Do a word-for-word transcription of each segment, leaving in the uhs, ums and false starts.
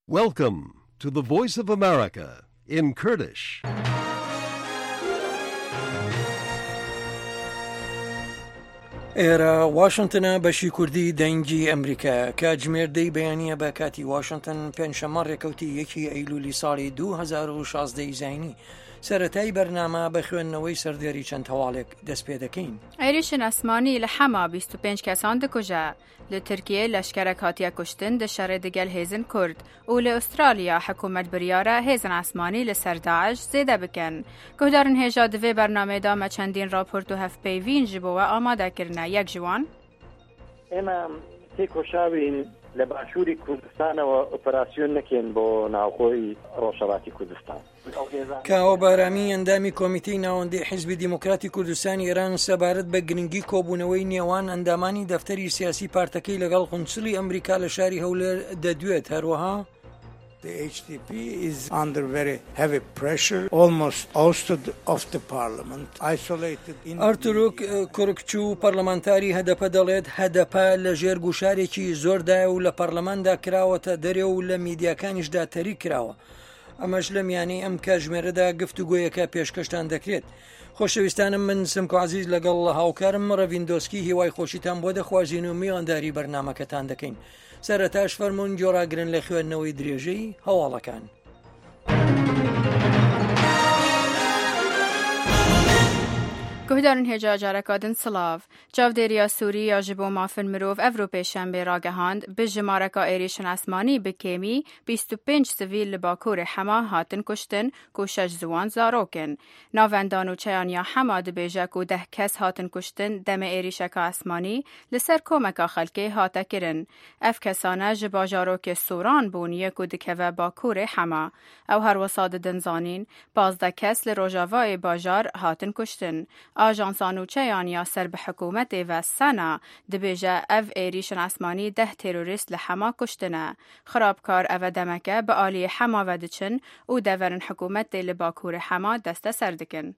Welcome to the Voice of America in Kurdish. ئێرە واشنگتنە بەشی کوردی دەنگی ئەمریکا کاتژمێردەی بەیانیە بە کاتی واشنگتن پێنجشەممە ڕێکەوتی یەکی ئەیلولی ساڵی دوو هەزار و شازدەی زاینی سەرەتای بەرنامە بە خوێندنەوەی سەردێری چەند هەواڵێک دەست پێ دەکەین. عێریشن ئەسمانی لە حەما بیست و پێنج کەسان دکوژە لە تورکیە لەشکرە هاتیە کوشتن دەشارێ دەگەل هێزن کورد و لە ئوسترالیا حکوومەت بریارە هێزن ئەسمانی لە سەر داعش زێدە بکەن. گۆدارن هێژا divê بەرنامەدا مە چەندین راپۆرت و هەفپەیڤین ji بۆ we ئامادەکردنە یەک ji wan ئێمە تێکۆشاوین لە باشووری کوردستانەوە ئۆپەراسیۆن نەکەین بۆ ناوخۆی ڕۆژهەڵاتی کوردستان. کاوە بارامی ئەندامی کۆمیتەی ناوەندەی حیزبی دیموکراتی کوردستانی ئێران سەبارەت بە گرنگی کۆبوونەوەی نێوان ئەندامانی دەفتەری سیاسی پارتەکەی لەگەڵ قونسڵی ئەمریکا لە شاری هەولێر دەدوێت. هەروەها The H D P is under very heavy pressure, almost ousted of the parliament, isolated in... ئارتوروک کورکچوو پەرلەمانتاری هەدەپە دەڵێت هەدەپە لە ژێر گوشارێکی زۆردایە و لە پەرلەماندا کراوەتە دەرێ و لە میدیاکانیشدا تەری کراوە. ئەمەش لە میانەی ئەم کاتژمێرەدا گفتوگۆیەکە پێشکەشتان دەکرێت. خۆشەویستانم من سمکۆ عەزیز لەگەڵ هاوکارم ڕەڤیندۆسکی هیوای خۆشیتان بۆ دەخوازیین و میوانداری بەرنامەکەتان دەکەین. سەرەتاش فەرموون جۆراگرن لە خوێندنەوەی درێژەی هەواڵەکان. گۆدارن هێجا جارەکادن سلااف چاودێریە سووریا ji بۆ mafin mirov ev ro pêşembe ragehand bi jimareka êrişin esmanî bi kêmî bîst û pênc sivîl li Bakurê Hema hatin kuştin ku şeş ziwan zarokin. Navendan û çeyaniya Hema dibêje ku deh kes hatin kuştin demê êrişeka esmanî li ser komeka xelkê hate kirin. Ev kesane ji bajarokê Soran bûniye ku dikeve Bakurê Hema. Ew her wisa didin zanîn pazdeh kes li rojavayê bajar hatin kuştin. Ajansan û çeyaniya ser bi hikûmetê ve sena dibêje ev êrişin esmanî deh terorîst li Hema kuştine. Xirabkar ev demeke bi aliyê Hema ve diçin û deverin hikûmetê li Bakurê Hema deste ser dikin.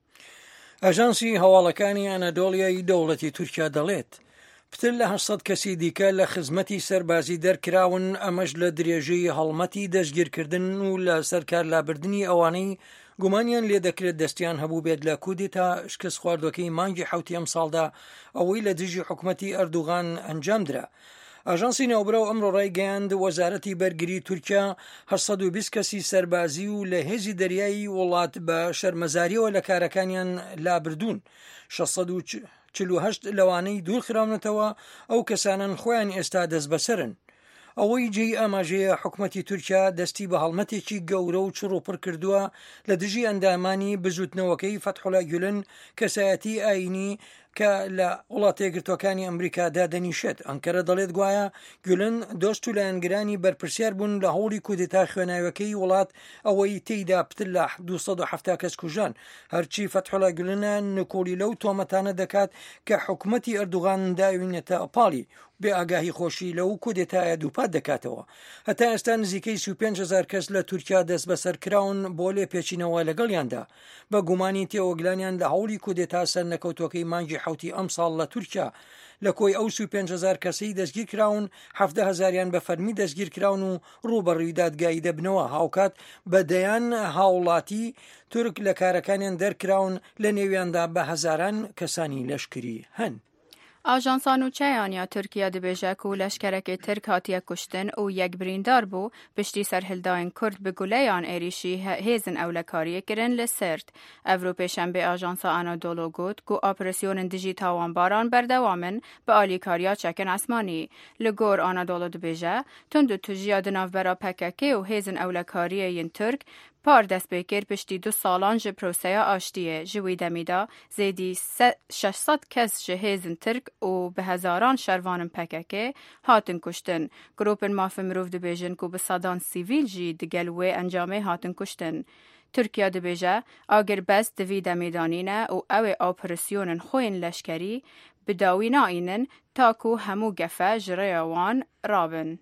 ئەژانسی هەواڵەکانی ئەنەدۆڵیای دەوڵەتی تورکیا دەڵێت پتر لە هەشت کەسی دیکە لە خزمەتی سەربازی دەرکراون ئەمەش لە درێژەی هەڵمەتی دەستگیرکردن و لە سەرکار لابردنی ئەوانەی گومانیان لێ دەکرێت دەستیان هەبوو بێت لە کودێتا شکست خواردوەکەی مانگی حوتی ئەم ساڵدا ئەوەی لە دژی حکوومەتی ئەردوغان ئەنجام درا. ئاژانسی ناوبرە و ئەمڕۆ ڕایگەیاند وەزارەتی بەرگری تورکیا هەشت و بیست کەسی سەربازی و لە هێزی دەریایی وڵات بە شەرمەزاریەوە لە کارەکانیان لابردوون. شەشسەد و چل و هەشت لەوانەی دوورخراونەتەوە ئەو کەسانن خۆیان ئێستا دەست بەسەرن. ئەوەی جێی ئاماژەیە حکوومەتی تورکیا دەستی بە هەڵمەتێکی گەورە و چڕوپڕ کردووە لە دژی ئەندامانی بزوتنەوەکەی فەتحولا گولن کەسایەتی ئاینی کە لە وڵاتە یەکگرتووەکانی ئەمریکادا دەنیشێت. ئەنکەرە دەڵێت گوایە گولن دۆست و لایەنگرانی بەرپرسیار بوون لە هەوڵی کودێتا خوێناویەکەی وڵات ئەوەی تێیدا پتر لە دووسەد و حەفتا کەس کوژان. هەرچی فەتحولا گولنە نکۆلی لەو تۆمەتانە دەکات کە حکوومەتی ئەردوغان داوینێتە ئەپاڵی بێ ئاگاهی خۆشی لەو کودێتایە دووپات دەکاتەوە. هەتا ئێستا نزیکەی سی و پێنج هەزار کەس لە تورکیا دەست بەسەر کراون بۆ لێ پێچینەوە لەگەڵیاندا بە گومانی تێوەگلانیان لە هەوڵی کودێتا سەر نەکەوتوەکەی مانگی حوتی ئەم ساڵ لە تورکیا. لە کۆی ئەو سی و پێنج هەزار کەسەی دەستگیر کراون حەفدە هەزاریان بە فەرمی دەستگیر کراون و ڕووبەڕووی دادگایی دەبنەوە. هاوکات بەدەیان هاوڵاتی تورک لە کارەکانیان دەرکراون لە نێویاندا بە هەزاران کەسانی لەشکری هەن. ئاژانسان و چەیانیا تورکیا دەبێژە و لەشکرەکەی ترک هاتیە کوشتن و یەک بریندار بوو پشتی سەرهێلدایین کورد bi guleyان êrişî hêzin ewlekariyê kirin li Sêrt. Ev ro pêşembe ajansa Anadolu got ku operasyonên dijî tawanbaran berdewamin bi alîkariya çekin esmanî. Li gor Anadolu dibêje tund û tujiya di navbera P K K û hêzin ewlekariyê yên Türk par destpêkir piştî du salan ji proseya aştiyê. Ji wî demî da zêdî şeş sed kes ji hêzin Tirk û bi hezaran şervanên P K K hatin kuştin. Gropên mafê mirov dibêjin ku bi sedan sivîl jî digel wê encamê hatin kuştin. Tirkiya dibêje agir-best di vî demê danîne û ew ê operasyonên xwe yên leşkerî bi dawî naînin ta ku hemû gefe ji rêya wan rabin.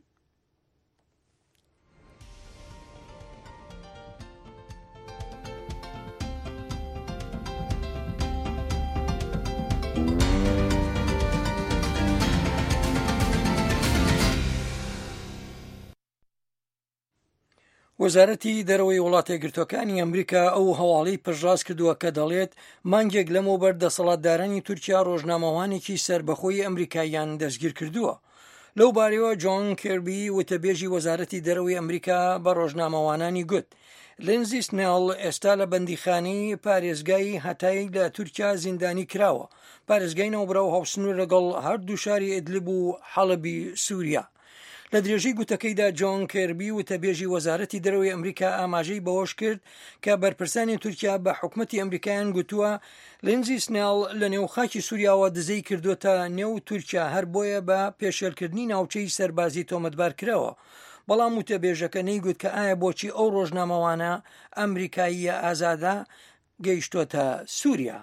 وەزارەتی دەرەوەی وڵاتە یەکگرتووەکانی ئەمریکا ئەو هەواڵەی پژڕاز کردووە کە دەڵێت مانگێک لەمەوبەر دەسەڵاتدارانی تورکیا ڕۆژنامەوانێکی سەربەخۆی ئەمریکاییان دەستگیر کردووە. لەو بارەوە جۆن کێربی وتەبێژی وەزارەتی دەرەوەی ئەمریکا بە ڕۆژنامەوانانی گوت لێنزی سنێڵ ئێستا لە بەندیخانەی پارێزگای هەتای لە تورکیا زیندانی کراوە. پارێزگای نەوبرا و هەڵسنوور لەگەڵ هەردوو شاری ئیدلیب و حەڵەبی سووریا. لە درێژەی گوتەکەیدا جۆن کێربی وتەبێژی وەزارەتی دەرەوەی ئەمریکا ئاماژەی بەوەش کرد کە بەرپرسانی تورکیا بە حکومەتی ئەمریکایان گوتووە لێنزی سنێڵ لە نێوخاکی سووریاوە دزەی کردوتە نێو تورکیا هەر بۆیە بە پێشێلکردنی ناوچەی سەربازی تۆمەتبار کرەوە. بەڵام وتەبێژەکە نەیگوت کە ئایا بۆچی ئەو ڕۆژنامەوانە ئەمریکاییە ئازادە گەیشتۆتە سووریا.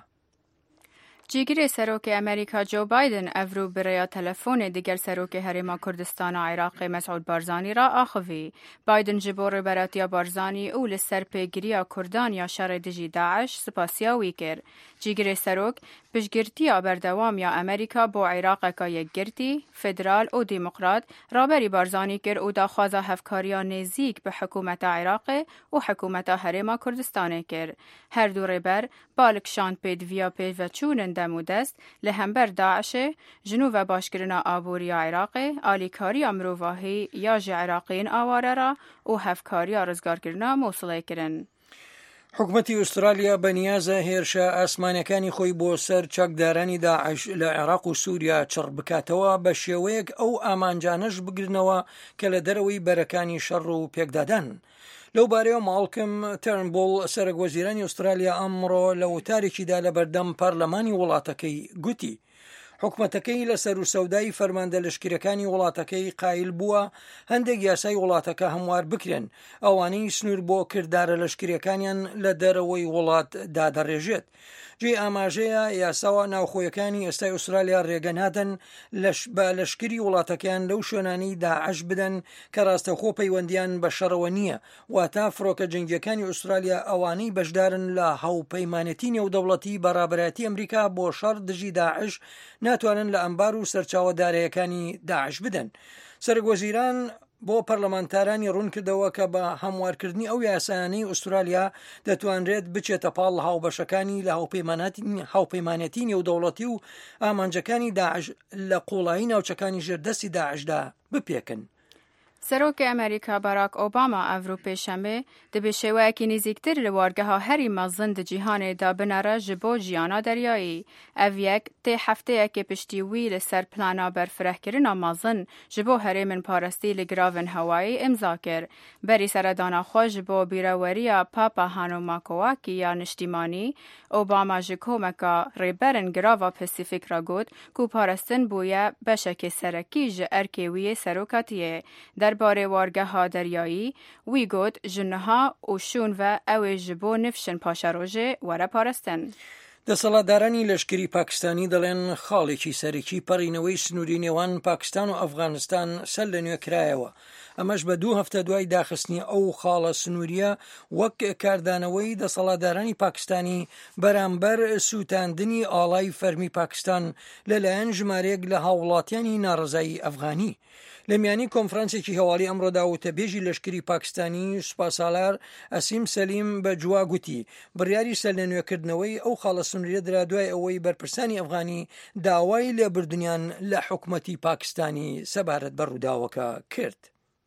جیگری سەرۆکی ئەمریکا جۆ بایدن ئەڤرو برەیە تەلەفۆنێ دیگەل سەرۆکی هەرێما کوردستان و عێراقی مەسعود بارزانی را ئاخەوی. بایدن ji بۆ ڕێبەرەتیە بارزانی û li ser pêgiriya Kurdan ya şerê dijî Daeş spasiya wî kir. Cîgirê serok piştgirtiya berdewam ya Amerîka bo Iraqeka yekgirtî, federal û demokrat raberî Barzanî kir û daxwaza hevkariya nêzik bi hikûmeta Iraqê û hikûmeta Herêma Kurdistanê kir. Her du rêber balikşand pêdiviya pêveçûnin dem û dest li hember Daişê ji nû ve başkirina aboriya Iraqê, alîkariya mirovahî ya ji Iraqiyên aware ra û hevkariya rizgarkirina Mosulê kirin. حکومەتی ئوسترالیا بەنیازە هێرشە ئاسمانەکانی خۆی بۆ سەر چەکدارانی داعش لە عێراق و سووریا چڕ بکاتەوە بە شێوەیەک ئەو ئامانجانەش بگرنەوە کە لە دەرەوەی بەرەکانی شەڕ و پێکدادان. لەو بارەیەوە ماڵکم تەرنبۆڵ سەرۆکوەزیرانی ئوسترالیا ئەمڕۆ لە وتارێکیدا لە بەردەم پەرلەمانی وڵاتەکەی گوتی حکومەتەکەی لە سەر و سەودای فەرماندە لەشکرەکانی وڵاتەکەی قایل بووە هەندێک یاسای وڵاتەکە هەموار بکرێن ئەوانەی سنوور بۆ کردارە لەشکرەکانیان لە دەرەوەی وڵات دادەڕێژێت. جێ ئاماژەیە یاساوە ناوخۆیەکانی ئێستای ئوسترالیا ڕێگە نادەن بە لەشکری وڵاتەکەیان لەو شوێنانەی داعش بدەن کە ڕاستەخۆ پەیوەندیان بە شەڕەوە نییە، واتە فڕۆکە جەنگیەکانی ئوسترالیا ئەوانەی بەشدارن لە هاوپەیمانەتی نێودەوڵەتی بەڕابەتی ئەمریکا بۆ شەڕ دژی داعش ناتوانن لە ئەمبار و سەرچاوەدارەیەکانی داعش بدەن. سەرۆکوەزیران بۆ پەرلەمانتارانی ڕوون کردەوە کە بە هەموارکردنی ئەو یاسایانەی ئوسترالیا دەتوانرێت بچێتە پاڵ هاوبەشەکانی لە هاوپەیمانەتی نێودەوڵەتی و ئامانجەکانی داعش لە قوڵایی ناوچەکانی ژێردەستی داعشدا بپێکن. سەرۆکی ئەمریکا باراک ئۆباما ئەڤرو پێشەمێ دەبێ شێوەیەکی نزیکتر لە وارگەها هەری مەزن di cîhanê binêre ji bo jiyana deryayî. Ev yek tê hefteyekê piştî wî li ser plana berfirehkirina mezin ji bo herêmên parestî li giravên hewayî imza kir. Berî seredana xwe ji bo bîreweriya Papa Hanumakowaki ya niştîmanî, Obama ji komeka rêberên girava Pasîfîk re got ku parestin bûye beşekê serekî ji erkê wî yê serokatiyê. derbarê wargeha deryayî wî got ji niha û şûn ve ew ê ji bo nifşên paşerojê were parestin. دەسەڵاتدارانی لەشکری پاکستانی دەڵێن خاڵێکی سەرەکی پەڕینەوەی سنووری نێوان پاکستان و ئەفغانستان سەر لە نوێ کرایەوە. ئەمەش بە دوو هەفتە دوای داخستنی ئەو خاڵە سنووریە وەک کاردانەوەی دەسەڵاتدارانی پاکستانی بەرامبەر سووتاندنی ئاڵای فەرمی پاکستان لەلایەن ژمارەیەک لە هاوڵاتیانی ناڕزایی ئەفغانی. لە میانی کۆنفرانسێکی هەواڵی ئەمڕۆدا وتەبێژی لەشکری پاکستانی سوپاسالار ئەسیم سەلیم بە جوا گوتی بڕیاری سەر لە نوێکردنەوەی ئەو خاڵە سنووریە درا دوای ئەوەی بەرپرسانی ئەفغانی داوای لێبوردنیان لە حکوومەتی پاکستانی سەبارەت بە ڕووداوەکە کرد.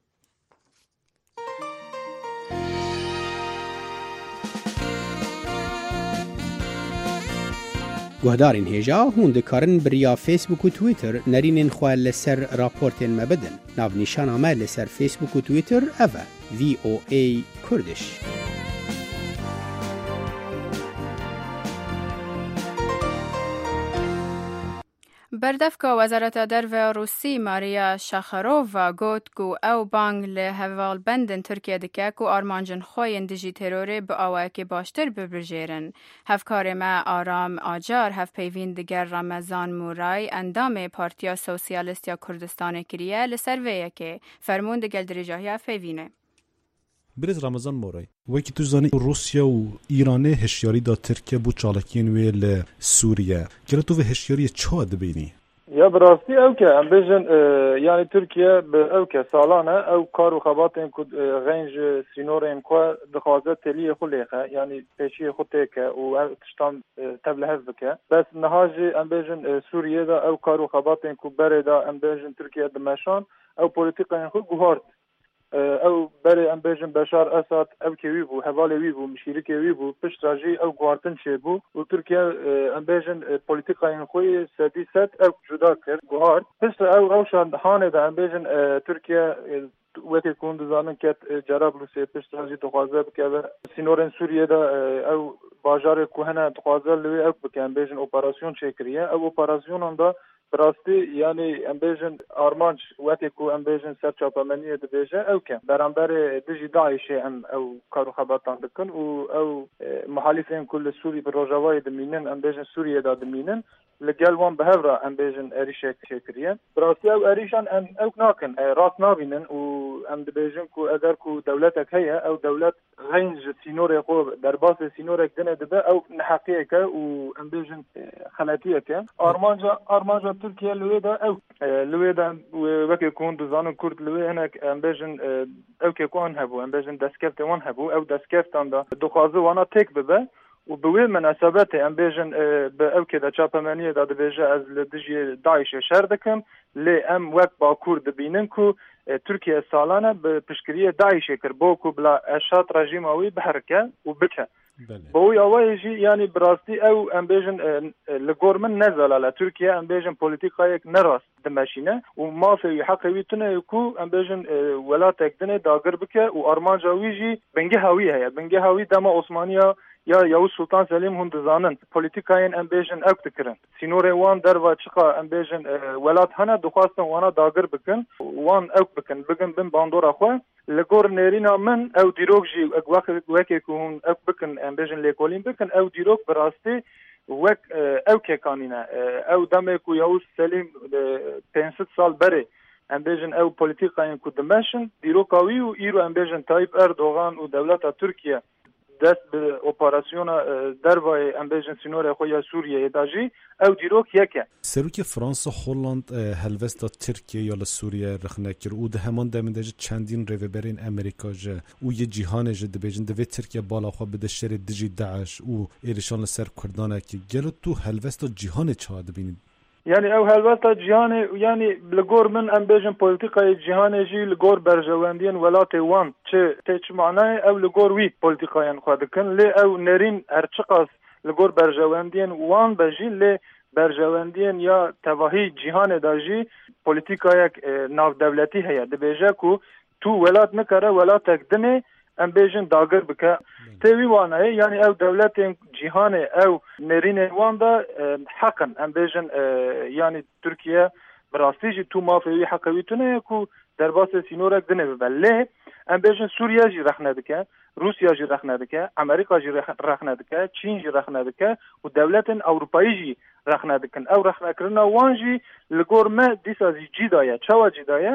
گوهدارین هێژا هون دikarin biriya Facebook û Twitter nerînên xwe li ser raportên me bidin. Navnîşana me li ser Facebook û Twitter ev e V O A Kurdish. بەردەفکە وەزارەتە دەرڤە رووسی ماریا شاخەرۆڤا گوت ku ew bang li hevalbendên Tirkiye dike ku armancên xwe yên dijî terorê bi awayekî baştir bibijêrin. Hevkarê me Aram Acar hevpeyvîn diger Ramezan Mûray endamê Partiya Sosyalîst ya Kurdistanê kiriye li ser vê yekê. Fermûn digel dirêjahiya fêvînê. Birêz Ramezan Moray, wekî tu zanî Rusya û Îranê hişyarî da Tirkiye bû çalakiyên wê li Sûriye. Gelo tu vê hişyariyê çawa dibînî? يا براسي او كا ام بيجن يعني تركيا او كا سالانه او كارو خباتين كود غنج سينورين كو دخوازه تليه خليقه يعني بيشي خوتيكا و تشتان تبل هزبكا بس نهاجي ام بيجن سوريا دا او كارو خباتين كو بريدا ام بيجن تركيا دمشان او بوليتيكا خو جوهارت او بري ام بيجن بشار اسد او كيبو حوالي ويبو مشيركي ويبو بشتاجي او غوارتن شيبو وتركيا ام بيجن بوليتيكا خوي ساديست او جدا كر غوار بس او روشان هانه دا ام بيجن تركيا وقت يكون دزانن كات جراب روسيا بشتاجي تخازه بكبه سينورن سوريا دا او باجار كوهنا تخازه لوي او بكام بيجن اوبراسيون شكريه او اوبراسيون دا براستی یعنی امبیجن آرمانش وقتی کو امبیجن سرچاپمنیه دبیجه او کن برانبر دجی داعشه ام او کارو خبرتان دکن و او محالفین کل سوری به روجاوای دمینن امبیجن سوریه دا دمینن لگل وان بهورا امبیجن اریشه شکریه براستی او اریشان ام او ناکن راس نابینن و ام دبیجن کو اگر کو دولتک هیا او دولت غنج سینور خو در باس سینور دنه دبه او نحقیه که و امبیجن خلاتیه که آرمانجا آرمانجا تركيا لويدا او لويدا وكي يكون دزان كرد لوي هناك امبيجن او كي يكون هبو امبيجن دسكفت وان هبو او دسكفت عند دخازو وانا تيك ببه وبوي مناسبات امبيجن او كي دا تشابمانيه دا دبيجا از لدجي داعش شردكم لي ام وك باكور دبيننكو تركيا سالانه بپشکریه داعش کربوكو بلا اشات رژیماوی بحركه وبكه بوي اوايجي يعني براستي او امبيجن لغورمن نزل على تركيا امبيجن بوليتيكايك نراس دماشينه وما في حقويتنا يكو امبيجن ولاتك دنه داغر بك وارمانجا ويجي بنجهاوي هي بنجهاوي دما عثمانيه یا یاو سلطان سلیم هند زانن پولیتیکاین امبیجن اکت کرن سینور وان در و چقا امبیجن ولات هنه دخواستن وانا داگر بکن وان اک بکن بگن بن باندورا خو لگور نرینا من او دیروگ جی وقت وقت کون اک بکن امبیجن لیکولین بکن او دیروگ براستی وک او که کانینا او دمه کو یاو سلیم پنجصد سال بره امبیجن او پولیتیکاین کو دمشن دیروکاوی و ایرو امبیجن تایپ اردوغان و دولت ترکیه دست به اپراسیون دروای امبیجن سینور خویا سوریه داجی او دیروک یکه سروک فرانسه هلند هلوستا ترکیه یا سوریه رخنکر او ده همان دمنده چندین ریوبرین امریکا جه او یه جهان جه دبیجن دوی ترکیه بالا خواه بده شر دجی داعش او ایرشان لسر کردانه که گلو تو هلوستا جهان چه ببینید يعني او هلوتا جهان يعني لغور من امبيجن بوليتيكا جهان جي لغور برجواندين ولات وان تش تش معناه او لغور وي بوليتيكا خدكن لي او نرين ارچقاس لغور برجواندين وان بجي لي برجواندين يا توهي جهان داجي بوليتيكا يك ناف دولتي هي دبيجاكو تو ولات نكره ولاتك دمي امبيجن داگر بك تيوي وانا يعني او دولتين جهان او نرين واندا حقا امبيجن يعني تركيا براستيجي تو ما في حقويتنا يكو درباس سينورك دنه بله امبيجن سوريا جي رخنا دك روسيا جي رخنا دك امريكا جي رخنا دك چين جي رخنا دك ودولتين اوروبايي جي رخنا دك او رخنا كرنا وانجي لغورما ديسا جي دايا چوا جي دايا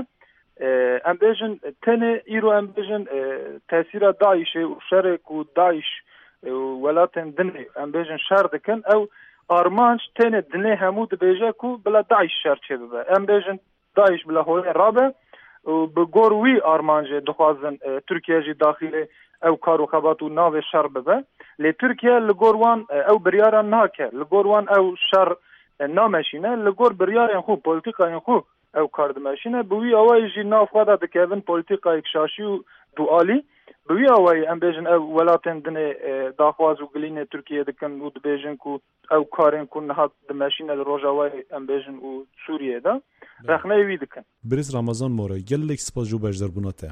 امبیجن تنه ایرو امبیجن تاثیر داعش و شرک و داعش ولاتن دنه امبیجن شر دکن او آرمانش تنه دنه همود بیجه کو بلا داعش شر چه ببه امبیجن داعش بلا هوی رابه و بگور وی آرمانج دخوازن ترکیه جی داخله او کارو خبات و ناو شر ببه لی ترکیه لگور وان او بریاران ناکه لگور وان او شر نامشینه لگور بریاران خوب پولیتیکا خوب او کار دمشینه بوی اوای جی ناف خدا دکevin politika ekşaşi و duali بوی اوای ام بیژن او ولاتن دنه داخواز و گلینه ترکیه دکن و دبیژن کو او کارن کو نه دمشینه روجاوای ام بیژن و سوریه دا رخنه وی دکن بریز رمضان مورا گلک سپاس جو بجدر بوناته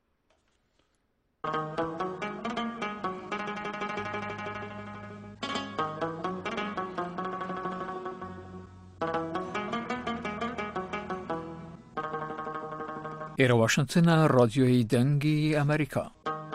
ایره واشنگتن رادیوی دنگی امریکا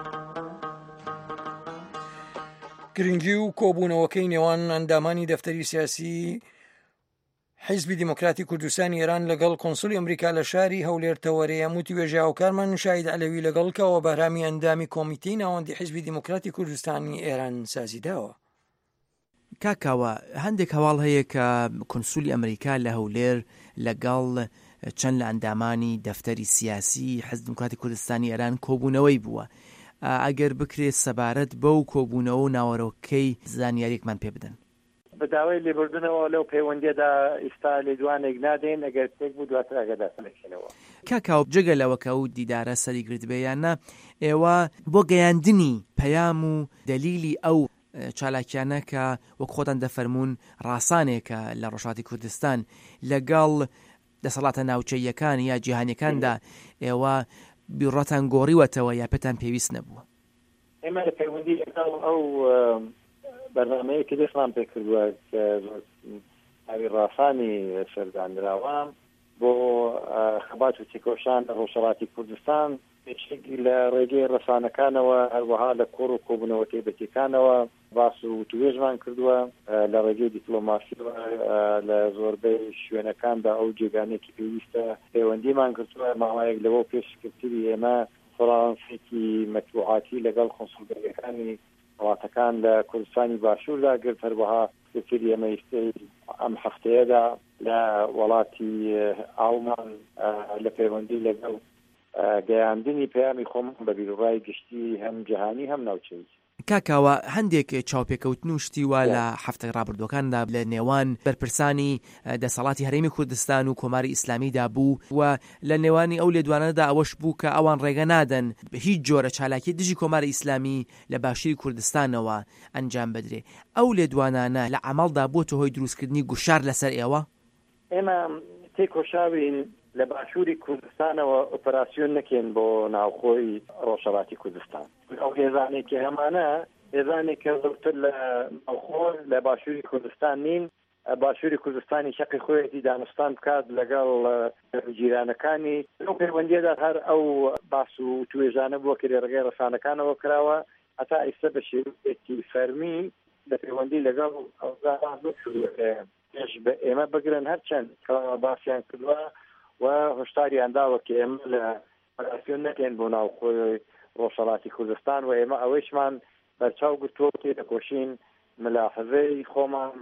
گرنگی و کۆبوونەوەکەی نێوان ئەندامانی دەفتەری سیاسی حیزبی دیموکراتی کوردستانی ئێران لەگەڵ کۆنسولی ئەمریکا لە شاری هەولێر تەوەرەیە موتی وێژاوکارمان شاید عەلەوی لەگەڵکەوە بەرامی ئەندامی کۆمیتەی ناوەندی حیزبی دیموکراتی کوردستانی ئێران سازیداوە. کاکاوە هەندێک هەواڵ هەیە کە کۆنسولی ئەمریکا لە هەولێر لەگەڵ چەند لە ئەندامانی دەفتەری سیاسی حزب دموکراتی کوردستانی ئێران کۆبوونەوەی بووە. ئەگەر بکرێت سەبارەت بەو کۆبوونەوە و ناوەڕۆکەی زانیاریەکمان پێ بدەن. بەداوای لێبوردنەوە لەو پەیوەندیەدا ئێستا لێدوانێک نادێن، ئەگەر پێک بوو دواتر ئاگادار دەکەنەوە. کاکاو جگە لەوەکە و دیدارە سەری گرت بێیانە ئێوە بۆ گەیاندنی پەیام و دەلیلی ئەو چالاکیانە کە وەک خۆتان دەفەرمونون ڕاسانێکە لە ڕۆژهەڵاتی کوردستان لەگەڵ دەسەڵاتە ناوچەیەکان یا جیهانیەکاندا ئێوە بیڕەتان گۆڕیوەتەوە یا پێتان پێویست نەبووە؟ ئێمە لە پەیوەندی ئەو بەرنامەیە کە دەستمان پێ کردووە کە ئاوی ڕاسانی سەردانراوە بۆ خەبات و چێکۆشان لە ڕۆژهەڵاتی کوردستان پێشێکی لە ڕێگەی ڕەسانەکانەوە هەروەها لە کۆڕ و کۆبوونەوە تێبەتیەکانەوە باس و توێژمان کردووە لە ڕێگەی دیپلۆماسیەوە لە زۆربەی شوێنەکاندا ئەو جێگانێکی پێویستە پەیوەندیمان کردووە ماوەیەک لەوە پێشکردی ئێمە فڕانسێکی مەتبوعاتی لەگەڵ کۆنسڵگەریەکانی وڵاتەکان لە کوردستانی باشووردا گرت هەروەها پێکردی ئێمە ئەم هەفتەیەدا لە وڵاتی ئاڵمان لە پەیوەندی لەگەڵ گەیاندنی پەیامی خۆمان بە بیرڕای گشتی هەم جیهانی هەم ناوچەیی. کاکاوە هەندێک چاوپێکەوتن و شتیوە لە هەفتەی ڕابردوەکاندا لە نێوان بەرپرسانی دەسەڵاتی هەرێمی کوردستان و کۆماری ئیسلامیدا بوو و لە نێوانی ئەو لێدوانەدا ئەوەش بوو کە ئەوان ڕێگە نادەن هیچ جۆرە چالاکی دژی کۆماری ئیسلامی لە باشووری کوردستانەوە ئەنجام بدرێ. ئەو لێدوانانە لە عەمەڵدا بۆتە هۆی دروستکردنی گوشار لەسەر ئێوە؟ ئێمە تێکۆشاوین لە باشووری کوردستانەوە ئۆپەراسیۆن نەکەین بۆ ناوخۆی ڕۆژهەڵاتی کوردستان. ئەو هێزانێکی هەمانە هێزانێکە زۆرتر لە ناوخۆ لە باشووری کوردستان نین، باشووری کوردستانی شەقی خۆیەتی دانوستان بکات لەگەڵ جیرانەکانی. لەو پەیوەندیەدا هەر ئەو باس و توێژانە بووە کە ڕێگەی ڕەسانەکانەوە کراوە هەتا ئێستا بە شێوەیەکی فەرمی لە پەیوەندی لەگەڵ ئەوزاران پێش بە ئێمە بگرن هەرچەند کەڵامە باسییان کردووە و هشداریان داوە کە ئێمە لە ئۆپەراسیۆن نەکەین بۆ ناوخۆی ڕۆژهەڵاتی کوردستان و ئێمە ئەوەیشمان بەرچاو گرتووە کە دەکۆشین ملاحەزەی خۆمان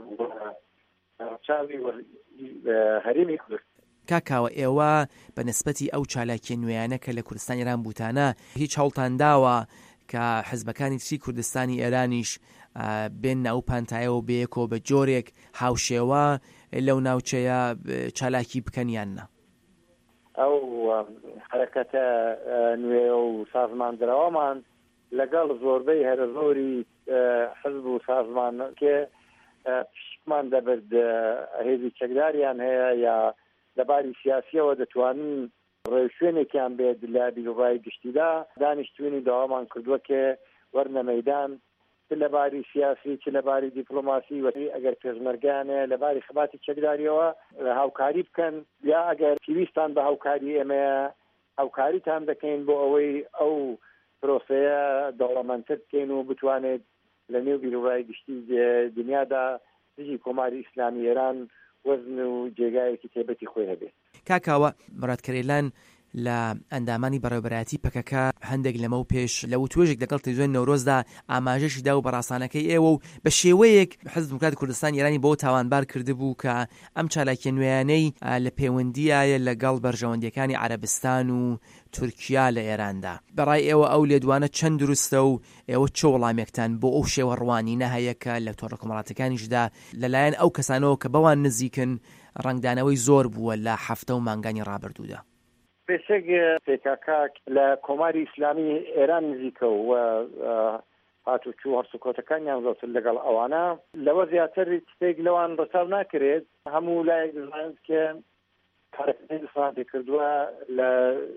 چاوی هەرێمی کوردستان. کاکاوە ئێوە بە نسبەتی ئەو چالاکیە نوێیانە کە لە کوردستانی ئێران بوتانە هیچ هەوڵتان داوە کە حزبەکانی تری کوردستانی ئێرانیش بێن ناو پانتایەوە بەیەکەوە بە جۆرێک هاوشێوە لەو ناوچەیە چالاکی بکەنیان نا؟ ئەو حرەکەتە نوێ و سازماندراوەمان لەگەڵ زۆربەی هەرە زۆری حزب و سازمان کە پشتمان دەبرد هێزی چەکداریان هەیە یا لەباری سیاسیەوە دەتوانن ڕێوشوێنێکیان بێت لە بیرڕای گشتیدا دانیشتوێنی داوامان کردووە کە وەرنە مەیدان چ لەباری سیاسی چ لەباری دیپلۆماسی وەتی ئەگەر پێشمەرگانە لەباری خەباتی چەکداریەوە هاوکاری بکەن یا ئەگەر پێویستان بە هاوکاری ئێمە هاوکاریتان دەکەین بۆ ئەوەی ئەو پرۆسەیە دەوڵەمەندتر بکەین و بتوانێت لە نێو بیرڕای گشتی دنیادا دژی کۆماری ئیسلامی ئێران وەزن و جێگایەکی تێبەتی خۆی هەبێت. کاکاوە مراد کەرێلان لە ئەندامانی بەڕێوەبەرایەتی پەکەکە هەندێک لەمە و پێش لە وتوێژێک لەگەڵ تەلەڤیزیۆن نەورۆزدا ئاماژەشی دا و بەڕاستانەکەی ئێوە و بە شێوەیەک حزب دموکراتی کوردستان ئێرانی بۆ تاوانبار کردبوو کە ئەم چالاکیە نوێیانەی لە پەیوەندیایە لەگەڵ بەرژەوەندیەکانی عەرەبستان و تورکیا لە ئێراندا. بەڕای ئێوە ئەو لێدوانە چەند دروستە و ئێوە چ وەڵامێکتان بۆ ئەو شێوە ڕوانینە هەیە کە لە تۆڕە کۆمەڵاتەکانیشدا لەلایەن ئەو کەسانەوە کە بەوان نزیکن ڕنگدانەوەی زۆر بووە لە هەفتە و مانگانی ڕابردوودا؟ پێشێک پێکاکاک لە کۆماری ئیسلامی ئێران نزیکە و هاتوچوو هەرسوکۆتەکانیان زۆرتر لەگەڵ ئەوانە لەوە زیاتر شتێک لەوان ڕەچاو ناکرێت. هەموو لایەک دەزانێت کە کارەکەی دەسەڵات کردووە لە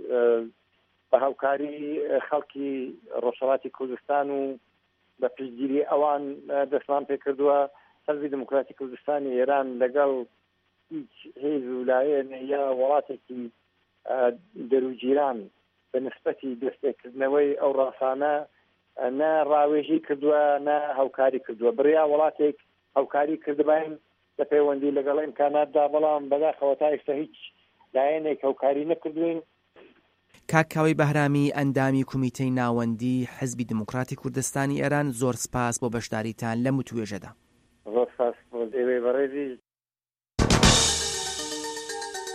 بە هاوکاری خەڵکی ڕۆژهەڵاتی کوردستان و بە پشتگیری ئەوان دەسەڵات پێ کردووە حزبی دموکراتی کوردستانی ئێران لەگەڵ هیچ هێز و لایەنە یا وڵاتێکی دەروجیران بە نسبەتی دەستێکردنەوەی ئەو ڕاسانە نە ڕاوێژی کردووە نە هاوکاری کردووە. بڕیا وڵاتێک هاوکاری کردبین لە پەیوەندی لەگەڵ ئیمکاناتدا بەڵام بەداخەوە تا ئێستا هیچ لایەنێک هاوکاری نەکردوین. کاکاوی بەهرامی ئەندامی کومیتەی ناوەندی حزبی دموکراتی کوردستانی ئێران زۆر سپاس بۆ بەشداریتان لە متوێژەدا. زۆر سپاس بۆ ئێوەی بەڕێزی.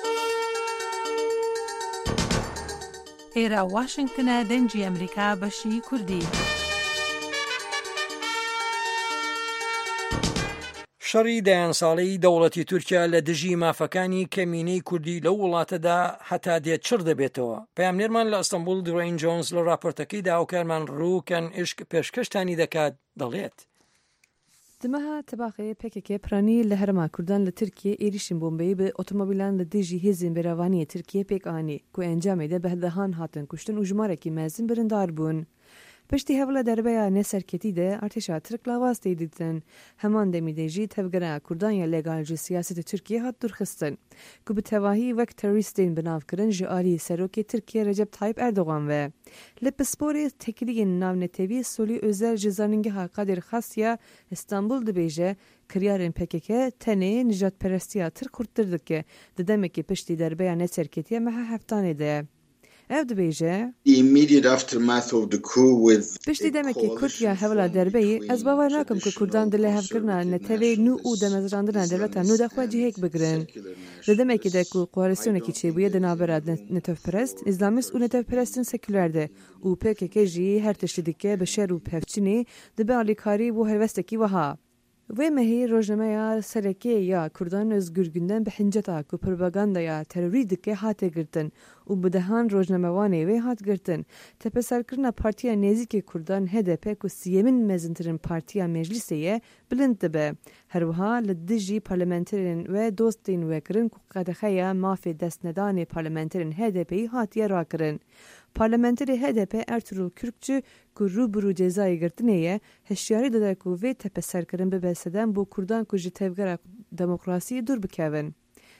ئێرە واشنگتنە دەنگی ئەمریکا بەشی کوردی. شەڕی دەیان ساڵەی دەوڵەتی تورکیا لە دژی مافەکانی کەمینەی کوردی لەو وڵاتەدا هەتا دێت چڕ دەبێتەوە. پەیامنێرمان لە ئەستەمبول دوێین جۆنز لە راپۆرتەکەیدا هاوکارمان ڕووکەن عشق پێشکەشتانی دەکات دەڵێت. دمەها تەباقەیە پێکێکێ پرانی لە هەرما کوردان لە ترکیە ئێریشین بۆمبەی بە ئۆتۆمۆبیلان لە دژی هێزین بێراوانیە ترکیە پێکانی کو ئەنجامێدا بەهدەهان هاتن کوشتن و ژمارێکی مەزن بریندار بوون. پشتی هەوڵە دەربەیە نێسەرکێتیدە ئارتێشا ترک لاوازتەی دیتن هەمان دەمیدەژی تەبگەرە کوردانیا لێگالژی سیاسەتی تورکیە هات دوورخستن کو بتەواهی وەک تەروریستین بناوکردن ji aliyê serokê Tirkiye Recep Tayyip Erdogan ve li pisporê tekiliyên navnetevî solî özel ji zanîngeha Kadir Xasya İstanbul dibêje kiryarên P K K tenê nijadperestiya Tirk kurttir dike di demekî piştî derbeya nêserkêtiya meha heftanê de. Ev dibêje piştî demekî Kurdiya hewla derbeyê ez bawer nakim ku Kurdan dilê hevkirina netevê nû û demezrandina devleta nû de xwe cihêk bigirin. Li demekî de ku koalîsyonekî çêbûye di navbera netevperest, îslamîst û netevperestin seküler de û P K K jî her tiştî dike bi şer û pevçînê dibe alîkarî bû helwestekî wiha. Vê mehî rojnameya serekê ya Kurdan özgürgünden bi hinceta ku propagandaya terorî dike hate girtin û bi dehan rojnamewanê wê hat girtin. Tepeserkirina Partiya Nêzîkê Kurdan H D P ku siyemîn mezintirin Partiya Meclisê ye bilind dibe. Herwiha li dijî parlamenterên we dostên we kirin ku qedexeya mafê destnedanê parlamenterên H D P'yî hatiye rakirin. Parlamenterê H D P Ertuğrul Kürkçü ku rûbirû cezayê girtinê ye hişyarî dide ku vê tepeserkirin bibe sedem bû Kurdan ku ji tevgera demokrasiyê dûr bikevin.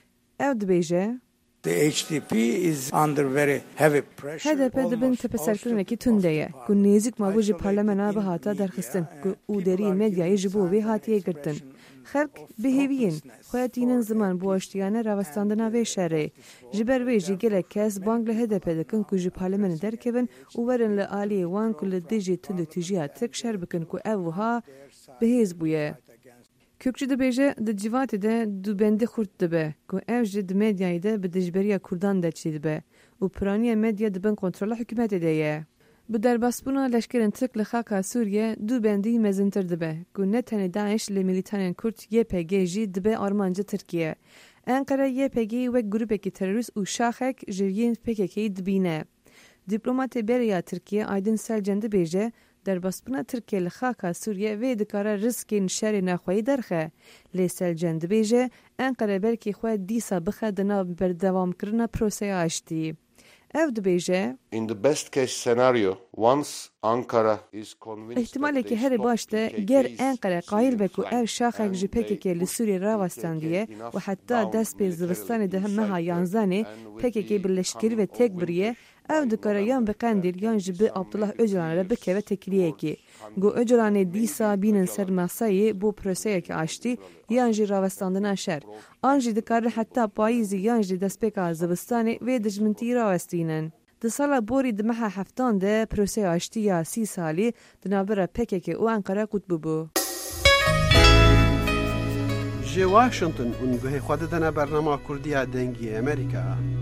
Ew dibêje The H D P is under very heavy pressure. H D P dibin tepeserkirinekî tунde ye ku nêzik mabû ji parlemena bihata derxistin ku û deriyê medyayê ji bo wê hatiye girtin. Xelk bihêviyên xwe tînin ziman bu aştiyane rawestandina vê şerê. Ji ber wê jî gelek kes bang li H D P dikin ku ji parlemenê derkevin û werin li aliyê wan ku li dijî tund û tûjiya Tirk şer bikin ku ev wiha bihêz bûye. Kürkçü dibêje di civakê de du bendê xurt dibe ku ev jî di medyayê de bi dijberiya Kurdan de çî dibe û piraniya medya dibin kontrola hikûmetê de ye. Bi derbasbûna leşkerên Tirk li xaka Sûriye du bendî mezintir dibe ku ne tenê Daeş li militanên Kurd Y P G jî dibe armanca Tirkiye. Ankara Y P G'yê wek grupekî terorîst û şaxek ji yên P K K'yê dibîne. Dîplomatê beriya Tirkiye Aydin Selcan dibêje derbasbûna Tirkiye li xaka Sûriye vê dikare riskên şerê nexweyî derxe. Lê Selcan dibêje Ankara belkî xwe dîsa bixe di nav berdewamkirina proseya aştî. Ev dibêje In the best case scenario, once Ankara is convinced ihtimalekî herî baş de ger Ankara qayîl be ku ev şaxek ji P K K li Sûriye rawestandiye û heta dest pê zivistanê de meha yanzanê P K K birleşkirî ve têk biriye ev dikare yan bi Qendîl yan ji bi Abdullah Öcalan re bikeve tekliyekî. Gu Öcalanê dîsa bînin ser masayê bû proseyekî aştî yan jî rawestandina şer. An jî dikare heta payîzî yan jî destpêka zivistanê vê dijmintî rawestînin. Di sala borî di meha heftan de proseya aştî ya sî salî di navbera P K K û Ankara qut bibû. Ji Washington û guhê xwe didine bernama Kurdiya dengî Amerîka.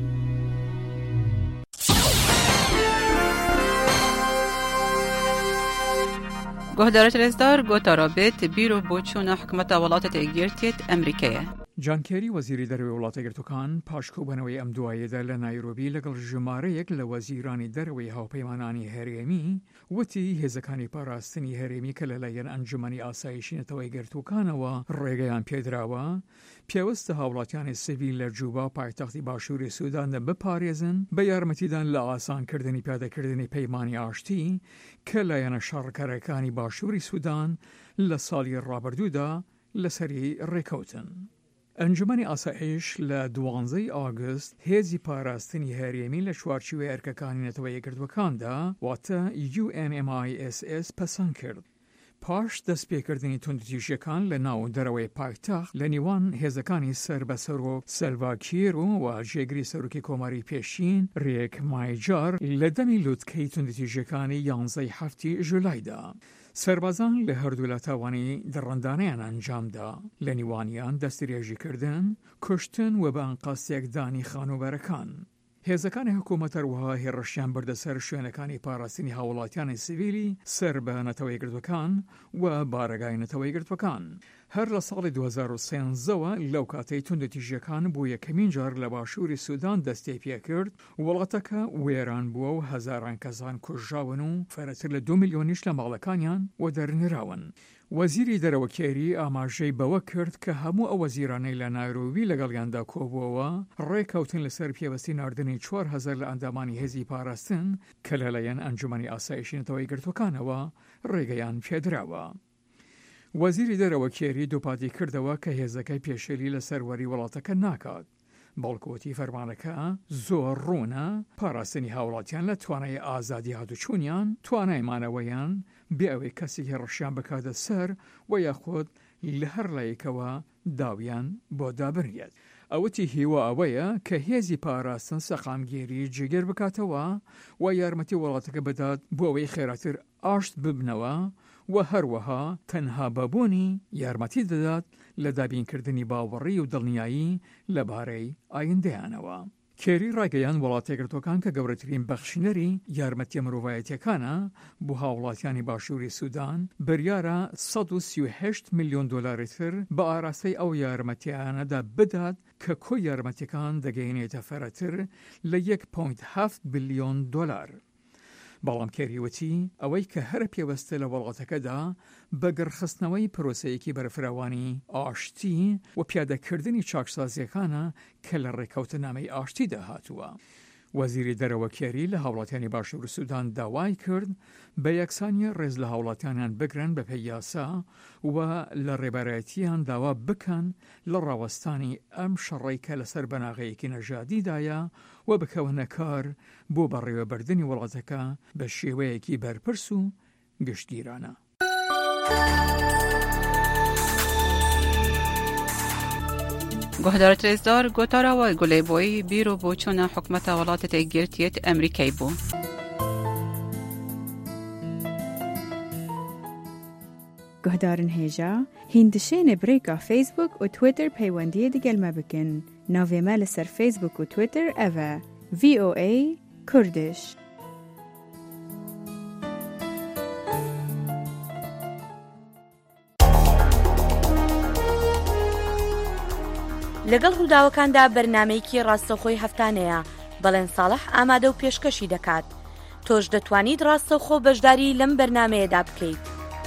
گهدارت رزدار گوتا رابط بیرو بوچون حکمت ولاتت اگیرتیت امریکیه. جان کێری وەزیری دەرەوەی وڵاتە یەکگرتووەکان پاشکۆبوونەوەی ئەم دواییدا لە نایرۆبی لەگەڵ ژمارەیەک لە وەزیرانی دەرەوەی هاوپەیمانانی هەرێمی وتی هێزەکانی پاراستنی هەرێمی کە لەلایەن ئەنجومەنی ئاسایشی نەتەوە یەکگرتووەکانەوە ڕێگەیان پێدراوە پێوەستە هاوڵاتیانی سیڤیل لە جووبا پایتەختی باشووری سووداندا بپارێزن بە یارمەتیدان لە ئاسانکردنی پیادەکردنی پەیمانی ئاشتی کە لایەنە شەڕکەرەکانی باشووری سوودان لە ساڵی ڕابردوودا لەسەری ڕێکەوتن. ئەنجومەنی ئاسایش لە دوانزەی ئاگست هێزی پاراستنی هەرێمی لە چوارچووی ئەرکەکانی نەتەوە یەکگرتووەکاندا واتە U N M I S S پەسەند کرد. پاش دەستپێکردنی توندتیژیەکان لە ناو دەرەوەی پایتەخت لە نیوان هێزەکانی سەر بەسەرۆ سەلڤاکییر و واژێگری سەرۆکی کۆماری پێشین ڕێک مایجار لە دەمی لوتکەی توندتیژیەکانی یانزەی هەفتی ژولایدا. سربازان لە هەردوو لە تاوانی دڕندانەیان ئەنجامدا لە نیوانیان دەستدرێژیکردن، کوشتن و بە ئەنقاستێکدانی خانوبەرەکان. هێزەکانی حکوومەت هەروەها هێرشیان بردەسەر شوێنەکانی پاراستنی هاوڵاتیانی سیڤیلی سەر بە نەتەوەی گردوەکان و بارەگای نەتەوەی گردوەکان. هەر لە ساڵی دوو هەزار و سێنزەوە لەو کاتەی توندەتیژیەکان بۆ یەکەمین جار لە باشووری سوودان دەستێ پێکرد، وڵاتەکە وێران بووە و هەزاران کەسان کوژراون و فەرەتر لە دو میلیۆنیش لە ماڵەکانیان و دەرنراون. وەزیری دەرەوە کێری ئاماژەی بەوە کرد کە هەموو ئەو وەزیرانەی لە نایرۆبی لەگەڵیاندا کۆبووەوە ڕێککەوتن لەسەر پێوەستی ناردنی چوار هەزار لە ئەندامانی هێزی پاراستن کە لەلایەن ئەنجومەنی ئاسایشی نەتەوەی گرتوەکانەوە ڕێگەیان پێدراوە. وەزیری دەرەوە کێری دووپاتی کردەوە کە هێزەکەی پێشێلی لە سەروەری وڵاتەکە ناکات. بەڵکوتی فەرمانەکە زۆر ڕوونە پاراستنی هاوڵاتیان لە توانای ئازادی هاتوچوونیان، توانای مانەوەیان بێ ئەوەی کەسی هێڕەشیان بکاتە سەر و یاخود لە هەر لایەکەوە داویان بۆ دابڕێت. ئەوەتی هیوا ئەوەیە کە هێزی پاراستن سەقامگیری جگەر بکاتەوە و یارمەتی وڵاتەکە بدات بۆ ئەوەی خێراتر ئاشت ببنەوە و هەروەها تەنها بەبوونی یارمەتی دەدات لە دابینکردنی باوەڕی و دڵنیایی لەبارەی ئایندەیانەوە. کێری ڕاگەیان وڵاتێگرتوەکان کە گەورەترین بەخشینەری یارمەتیە مرۆڤایەتیەکانە بۆ هاوڵاتیانی باشووری سوودان بڕیارە سەد و سی و هەشت میلیۆن دۆلاری تر بە ئاراستەی ئەو یارمەتیانەدا بدات کە کۆی یارمەتیەکان دەگەیەنێتە فەرەتر لە یەک پۆینت هەفت بیلیۆن دۆلار. بەڵام کێریوەتی ئەوەی کە هەرە پێوەستە لە وڵاتەکەدا بەگەڕخستنەوەی پرۆسەیەکی بەرفراوانی ئاشتی و پیادەکردنی چاکسازیەکانە کە لە ڕێکەوتنامەی ئاشتی داهاتووە. وەزیری دەرەوە کێری لە هاوڵاتیانی باشوور سوودان داوای کرد بە یەکسانی ڕێز لە هاوڵاتیانیان بگرن بە پێی یاسا و لە ڕێبەرایەتیان داوا بکەن لە ڕاوەستانی ئەم شەڕەی کە لەسەر بەناغەیەکی نەژادیدایە و بکەونە کار بۆ بەڕێوەبردننی وڵاتەکە بە شێوەیەکی بەرپرس و گشتگیرانە. گهدارت رزدار گوتارا و گلی بوی بیرو بوچون حکمت ولایت تگیرتیت امریکایی بو. گهدارن هیجا هندشین بریکا فیسبوک و تویتر پیوندی دیگل ما بکن. ناوی مال سر فیسبوک و تویتر اوه وی او ای کردش. لەگەڵ ڕووداوەکاندا بەرنامەیەکی ڕاستەوخۆی هەفتانەیە بەڵێن ساڵح ئامادە و پێشکەشی دەکات. تۆش دەتوانیت ڕاستەوخۆ بەشداری لەم بەرنامەیەدا بکەیت.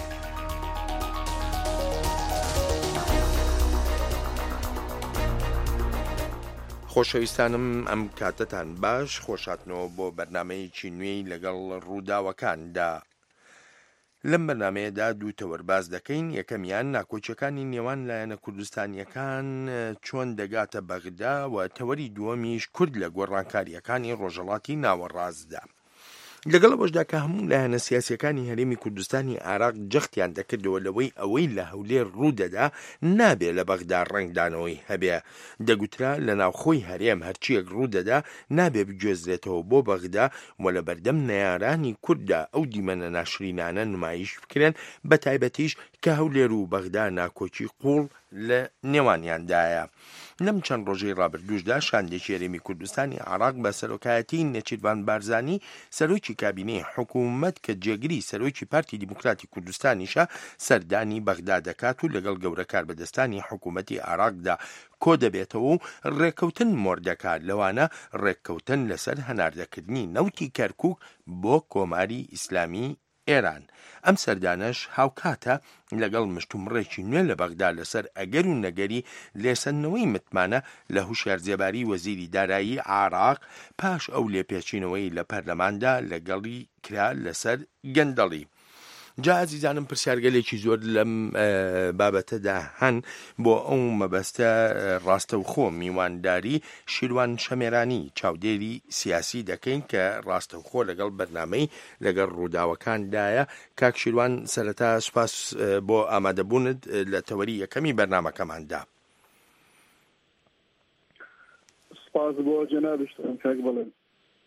خۆشەویستانم ئەم کاتتان باش خۆشاتنەوە بۆ بەرنامەیەکی نوێی لەگەڵ ڕووداوەکاندا. لەم بەرنامەیەدا دوو تەوەرباز دەکەین. یەکەمیان ناکۆچەکانی نێوان لایەنە کوردستانیەکان چۆن دەگاتە بەغدا و تەوەری دووەمیش کورد لە گۆڕانکاریەکانی ڕۆژهەڵاتی ناوەڕاستدا. لەگەڵ ئەوەشدا کە هەموو لایەنە سیاسیەکانی هەرێمی کوردستانی عێراق جەختیان دەکردەوە لەوەی ئەوەی لە هەولێر ڕوودەدا نابێت لە بەغدا ڕنگدانەوەی هەبێ. دەگوترا لە ناوخۆی هەرێم هەرچیەک ڕوودەدا نابێ بگوێزرێتەوە بۆ بەغدا و لە بەردەم نەیارانی کووردا ئەو دیمەنە ناشرینانە نمایش بکرێن، بە تایبەتیش کە هەولێر و بەغدا ناکۆچی قوڵ لە نێوانیاندایە. لەم چەند ڕۆژەی ڕابردووشدا شاندێکی هەرێمی کوردستانی عێراق بە سەرۆکایەتی نەچیروان بارزانی سەرۆکی کابینەی حکوومەت کە جێگری سەرۆکی پارتی دیموکراتی کوردستانیشە سەردانی بەغدا دەکات و لەگەڵ گەورە کاربەدەستانی حکوومەتی عێراقدا کۆ دەبێتەوە و ڕێککەوتن مۆردەکات. لەوانە ڕێککەوتن لەسەر هەناردەکردنی نەوتی کەرکووک بۆ کۆماری ئیسلامی ئێران. ئەم سەردانەش هاوکاتە لەگەڵ مشتومڕێکی نوێ لە بەغدا لەسەر ئەگەر و نەگەری لێسەنەوەی متمانە لە هوشیارجێباری وەزیری دارایی عێراق پاش ئەو لێپێچینەوەی لە پەرلەماندا لەگەڵی کرا لەسەر گەندەڵی. جا عزیزانم پرسیارگەلێکی زۆر لەم بابەتەدا هەن بۆ ئەو مەبەستە ڕاستەوخۆ میوانداری شیروان شەمێرانی چاودێری سیاسی دەکەین کە ڕاستەوخۆ لەگەڵ بەرنامەی لەگەڵ ڕووداوەکاندایە. کاک شیروان سەرەتا سوپاس بۆ ئامادەبوونت لە تەوەری یەکەمی بەرنامەکەماندا. سپاس بۆ جەنابشتم کاک بڵێن.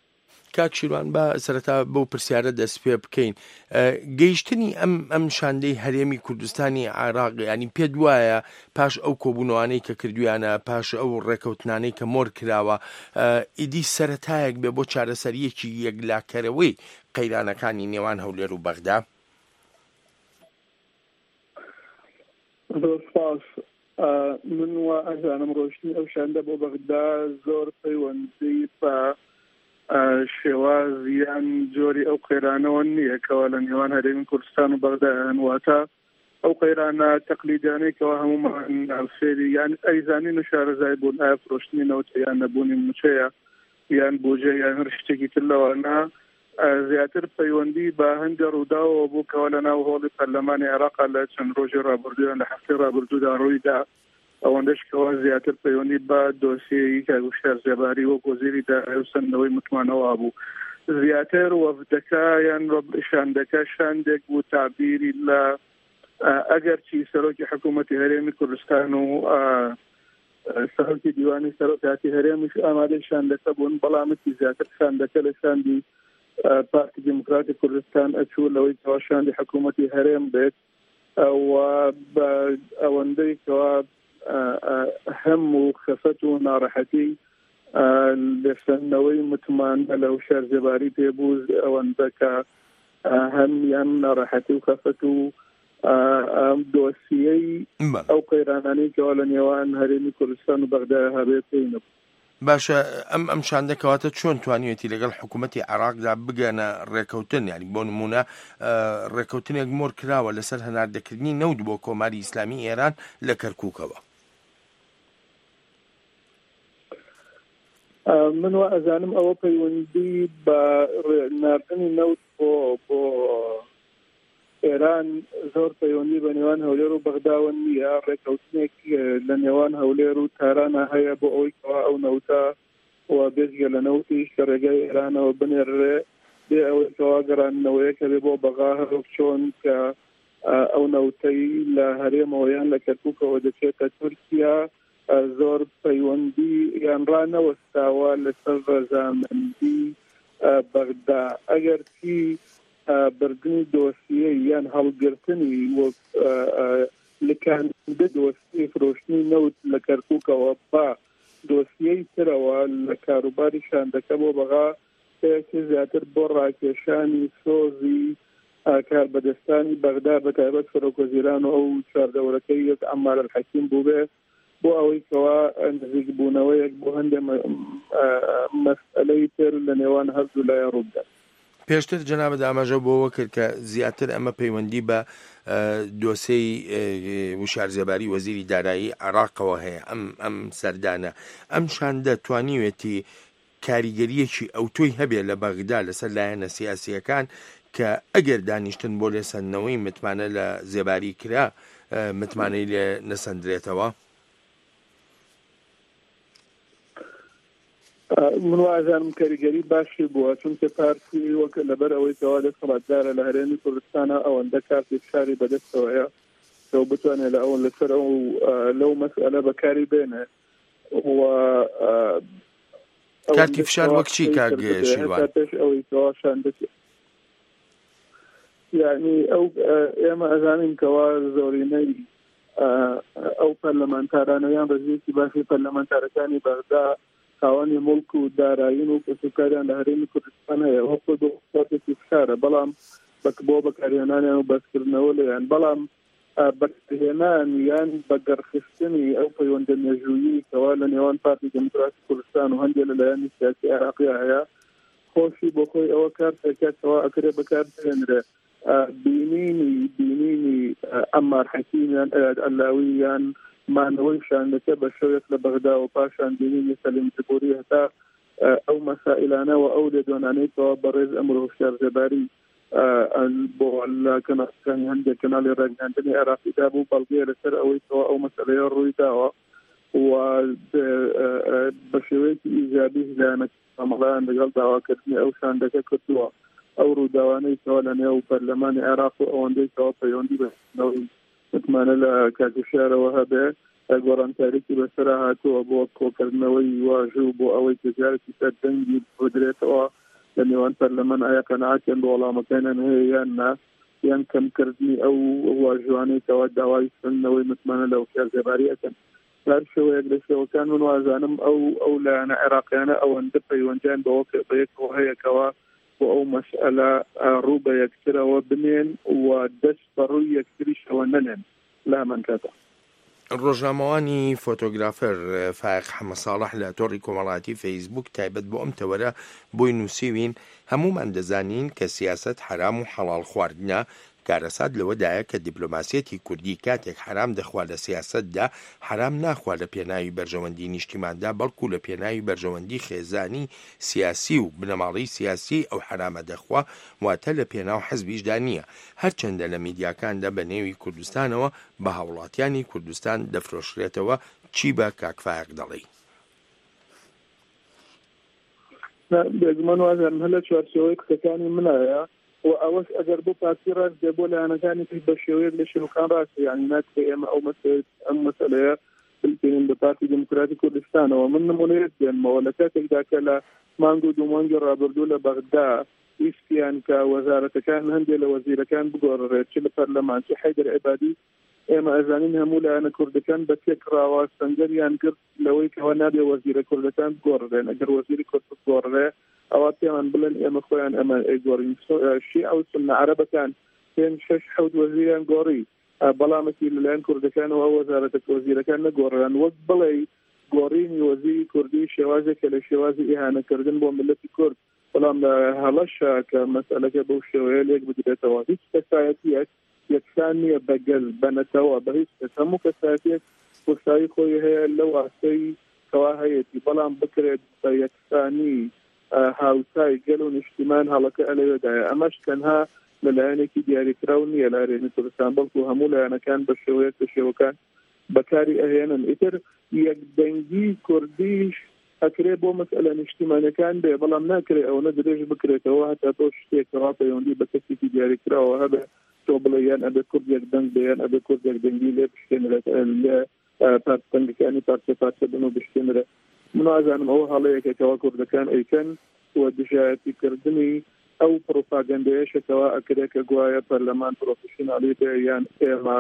کاک شیروان بە سەرەتا بەو پرسیارە دەست پێ بکەین گەیشتنی ئەم ئەم شاندەی هەرێمی کوردستانی عێراق ینی پێ دوایە پاش ئەو کۆبوونەوانەی کە کردویانە پاش ئەو ڕێکەوتنانەی کە مۆر کراوە ئیدی سەرەتایەک بێ بۆ چارەسەریەکی یەکلاکەرەوەی قەیرانەکانی نێوان هەولێر و بەغدا؟ سپاس. من وا ئەزانم ڕۆشتنی ئەو شاندە بۆ بەغدا زۆر پەیوەندی بە شێوازیان جۆری ئەو قەیرانەوە نییە کەوا لە نێوان هەرێمی کوردستان و بەغدایان واتە ئەو قەیرانە تەقلیدیانەیەکەوە هەمومان فێری یان ئەیزانی و شارەزای بوون ئایا فرۆشتنی نەوتە یان نەبوونی موچەیە یان بۆجێ یان هەر شتێکی تر لەوانە زیاتر پەیوەندی بە هەندێک ڕووداوەوە بوو کەوا لە ناو هۆڵی پەرلەمانی عێراقا لە چەند ڕۆژی ڕابردوویان لە هەفتەی ڕابردوودا ڕوویدا ئەوەندەش کەوا زیاتر پەیوەندی بە دۆسیەی کاگوشتار زێباری وەک وەزیری داهەیە و سندنەوەی متمانەوە بوو. زیاتر وەفدەکە یان شاندەکە شاندێک بوو تعبیری لە ئەگەر چی سەرۆکی حکوومەتی هەرێمی کوردستان و سەرۆکی دیوانی سەرۆکاتی هەرێمیش ئامادەی شاندەکە بوون، بەڵامەتی زیاتر شاندەکە لە شاندی پارتی دموکراتی کوردستان ئەچوو لەوەی کەوا شاندی حکوومەتی هەرێم بێت و بە ئەوەندەی کەوا هەم و خەفەت و ناڕەحەتی لەسەنەوەی متمان لەو شارزێباری پێبوو ئەوەندە کە هەم یان ناڕەحەتی و خەفەت و دۆسیەی ئەو قەیرانانەی کەوا لە نێوان هەرێمی کوردستان و بەغدا هەبێت پێی نەبوو. باشە ئەم ئەم شاندەکەواتە چۆن توانیوێتی لەگەڵ حکوومەتی عێراقدا بگەنە ڕێکەوتن، ینی بۆ نمونە ڕێکەوتنێک مۆر کراوە لەسەر هەناردەکردنی نەوت بۆ کۆماری ئیسلامی ئێران لە کەرکووکەوە؟ من وا ئەزانم ئەوە پەیوەندی بە ناردنی نەوت بۆ بۆ ئێران زۆر پەیوەندی بە نێوان هەولێر و بەغداوە نییە. ڕێکەوتنێک لە نێوان هەولێر و تارانە هەیە بۆ ئەوەی کەوا ئەو نەوتە و بێزگە لە نەوتیش کە ڕێگای ئێرانەوە بنێڕێ بێ ئەوەی کەوا گەڕانەوەیەکە بێ بۆ بەغا هەرۆک چۆن کە ئەو نەوتەی لە هەرێمەوە یان لە کەرکووکەوە دەچێتە تورکیا زۆر پەیوەندی یان ڕانەوەستاوە لەسەر ڕەزامەندی بەغدا. ئەگەر چی بردنی دۆسیە یان هەڵگرتنی لەکاندە دۆسیە فرۆشتنی نەوت لە کەرکووکەوە بە دۆسیەی ترەوە لە کاروباری شاندەکە بۆ بەغا پێیەکی زیاتر بۆ ڕاکێشانی سۆزی کاربەدەستانی بەغدا بە تایبەت سەرۆکوەزیران و ئەو چواردەوەرەکەی یەک عەمار الحەکیم بوو بێ بۆ ئەوەی کەوا نزیک بوونەوەیەک بۆ هەندێک مەسئلەی تر لە نێوان هەردوو لایە ڕووبدات. پێشتر جەنابە ئاماژە بۆەوە کرد کە زیاتر ئەمە پەیوەندی بە دۆسەی وشارزێباری وەزیری دارایی عێراقەوە هەیە. ئەم ئەم سەردانە ئەم شاندە توانیوێتی کاریگەریەکی ئەوتۆی هەبێت لە بەغدا لەسەر لایەنە سیاسیەکان کە ئەگەر دانیشتن بۆ لێسەندنەوەی متمانە لە زێباری کرا متمانەی لێ نەسەندرێتەوە؟ من وازانم کاریگەری باشی بووە، چونکە پارتی وەک لەبەر ئەوەی کەوا دەسەڵاتدارە لە هەرێمی کوردستانە ئەوەندە کارتی فشاری بەدەستەوەیە کە بتوانێت لە ئەوە لەسەر ئەو لەو مەسئلە بەکاری بێنێ و کارتی فشار وەک چی کاک شیروان؟ پێش ئەوەی کەوا شاندەکە یعنی ئەو ئێمە ئەزانین کەوا زۆرینەی ئەو پەرلەمانتارانەیان ڕێزیەکی باشی پەرلەمانتارەکانی بەغدا خاوەنی مڵک و دارایین و کەسوکاریان لە هەرێمی کوردستان هەیە وەکو دۆخێکی فشارە، بەڵام بۆ بەکارهێنانیان و بەسکردنەوە لەیان، بەڵام بەکارهێنان یان بەگەڕخستنی ئەو پەیوەندە مێژوویی کەوا لە نێوان پارتی دموکراتی کوردستان و هەندێک لەلایەنی سیاسی عێراقی هەیە خۆشی بۆ خۆی ئەوە کارتێکە کەوا ئەکرێ بەکارهێنرێ. بینینی بینینی عەمار حەکیم یان ئەیاد ئەلاوی یان مانەوەی شاندەکە بە شەوێک لە بەغدا و پاشان بینینی سەلیم جبوری هەتا ئەو مەسائلانەوە ئەو لێدۆنانەیەکەوە بەڕێز ئەمر هۆشیارزێباری بۆ لە کەناڵەکانی هەندێک کەناڵی ڕێگەاندنی عێراقیدا بوو بەڵگەیە لەسەر ئەوەی کەوا ئەو مەسەلەیە ڕووی داوە و بە شێوەیەکی ئیجابی هیلانەتی کۆمەڵایان لەگەڵ داواکردنی ئەو شاندەکە کردووە. ئەو ڕووداوانەی کەوا لە نێو پەرلەمانی عێراق و ئەوەندەی کەوا پەیوەندی بەنەوەی متمانە لە کاتژارەوە هەبێ گۆڕانکاریی بەسەرا هاتووە بۆ کۆکردنەوەی واژوو بۆ ئەوەی تجارەتی سەر دەنگی بدرێتەوە لە نێوان پەرلەمان ئایا قەناعەتیان بە وەڵامەکانیان هەیە یان نا یان کەمکردنی ئەو واژوانەیەکەوە داوای سنەوەی متمانە لەو کارزێباریەکەن هەر شێوەیەک لە شێوەکان من وازانم ئەو ئەو لایەنە عێراقیانە ئەوەندە پەیوەندیان بەوە بەیەکەوە هەیەکەوە بۆ ئەو مەسئەلە ڕوو بە یەکترەوە بنێن و دەست بە ڕووی یەکتریشەوە نەنێن لە هەمان کاتە. ڕۆژنامەوانی فۆتۆگرافەر فایق حەمە ساڵح لە تۆڕی کۆمەڵاتی فەیسبوک تایبەت بۆ ئەم تەوەرە بۆی نووسیوین هەمومان دەزانین کە سیاسەت حرام و حەڵاڵ خواردنە کارەسات لەوەدایە کە دیپلۆماسیەتی کوردی کاتێک حرام دەخوا لە سیاسەتدا حرام ناخوا لە پێناوی بەرژەوەندی نیشتیماندا بەڵکو لە پێناوی بەرژەوەندی خێزانی سیاسی و بنەماڵی سیاسی ئەو حرامە دەخوا واتە لە پێناو حەزبیشدا نییە هەرچەندە لە میدیاکاندا بە نێوی کوردستانەوە بە هاوڵاتیانی کوردستان دەفرۆشرێتەوە چی بە کاکفایق دەڵێ؟ بێگومان وازانم هەر لە چوارچێوەی قسەکانی منایە و ئەوەش ئەگەر بۆ پارتی ڕاست دێ بۆ لایەنەکانی تر بە شێوەیەک لە شێوەکان ڕاستە یعنی ناتوانێت ئێمە ئەو مەسەلەیە ئەم مەسەلەیە بڵێین بە پارتی دموکراتی کوردستانەوە من نمونەیەک دێنمەوە لە کاتێکدا کە لە مانگ و دوو مانگی ڕابردوو لە بەغدا ویستیان کە وەزارەتەکان هەندێک لە وەزیرەکان بگۆڕێت چ لە پەرلەمان چ حەیدەر عیبادی ئێمە ئەزانین هەموو لایەنە کوردەکان بە تێکڕاوە سەنگەریان کرد لەوەی کەەوە نابێ وەزیرە کوردەکان بگۆڕێن ئەگەر وەزیری کورد بگۆڕێ ئەوە پێمان بڵێن ئێمە خۆیان ئەمە ئەیگۆڕین شی ئەو سنە عەرەبەکان پێنج شەش حەوت وەزیریان گۆڕی بەڵامەتی لەلایەن کوردەکانەوە وەزارەتە وەزیرەکان نەگۆڕیان وەک بڵێ گۆڕینی وەزیری کوردی شێوازێکە لە شێوازی ئیهانەکردن بۆ ملەتی کورد بەڵام لە هەڵەشە کە مەسئلەکە بەو شێوەیە لێک بدرێتەوە هیچ کەسایەتیەک یەکسان نییە بەگەل بەنەتەوە بە هیچ کەس هەموو کەسایەتێک وەسایی خۆی هەیە لەو ئاستەی کەوا هەیەی بەڵام بکرێت بە یەکسانی هاوسای گەل و نیشتیمان هەڵەکە ئەلەوێدایە ئەمەش تەنها لەلایەنێکی دیاریکراو نییە لە هەرێمی کوردستان بەڵکو هەموو لایەنەکان بە شێوەیەک بە شێوەکان بەکاری ئەهێنن ئیتر یەکدەنگی کوردیش ئەکرێ بۆ مەسئلە نیشتیمانەکان بێ بەڵام ناکرێت ئەوە درێژ بکرێتەوە هەتا تۆ شتێکەوە پەیوەندی بە کەسێکی دیاریکراوە هەبێ تۆ بڵێ یان ئەبێ کورد یەکدەنگ بێ یان ئەبێ کورد یەکدەنگی لێ بشتێنرێت لە پارتەنگەکانی پارچە پارچە بن و بشتێنرێت من ئازانم ئەوە هەڵەیەکێکەوە کوردەکان ئەیکەن و دژایەتیکردنی ئەو پرۆپاگەندەیەشێکەوە ئەکرێت کە گوایە پەرلەمان پرۆفشناڵی بێ یان ئێمە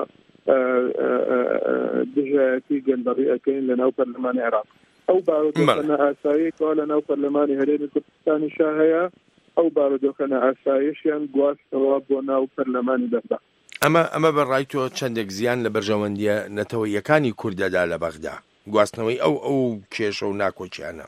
دژایەتی گەندەڕی ئەەکەین لە ناو پەرلەمانی عێراق ئەو بارودۆخەنە ئاساییەکەوە لە ناو پەرلەمانی هەرێمی کوردستانیشا هەیە ئەو بارودۆخەنە ئاسایشیان گواستەوە بۆ ناو پەرلەمانی دەردا ئەمە ئەمە بەڕای تۆ چەندێک زیان لە بەرژەوەندیە نەتەوەیەکانی کوردەدا لە بەغدا گواستنەوەی ئەو ئەو کێشە و ناکۆچیانە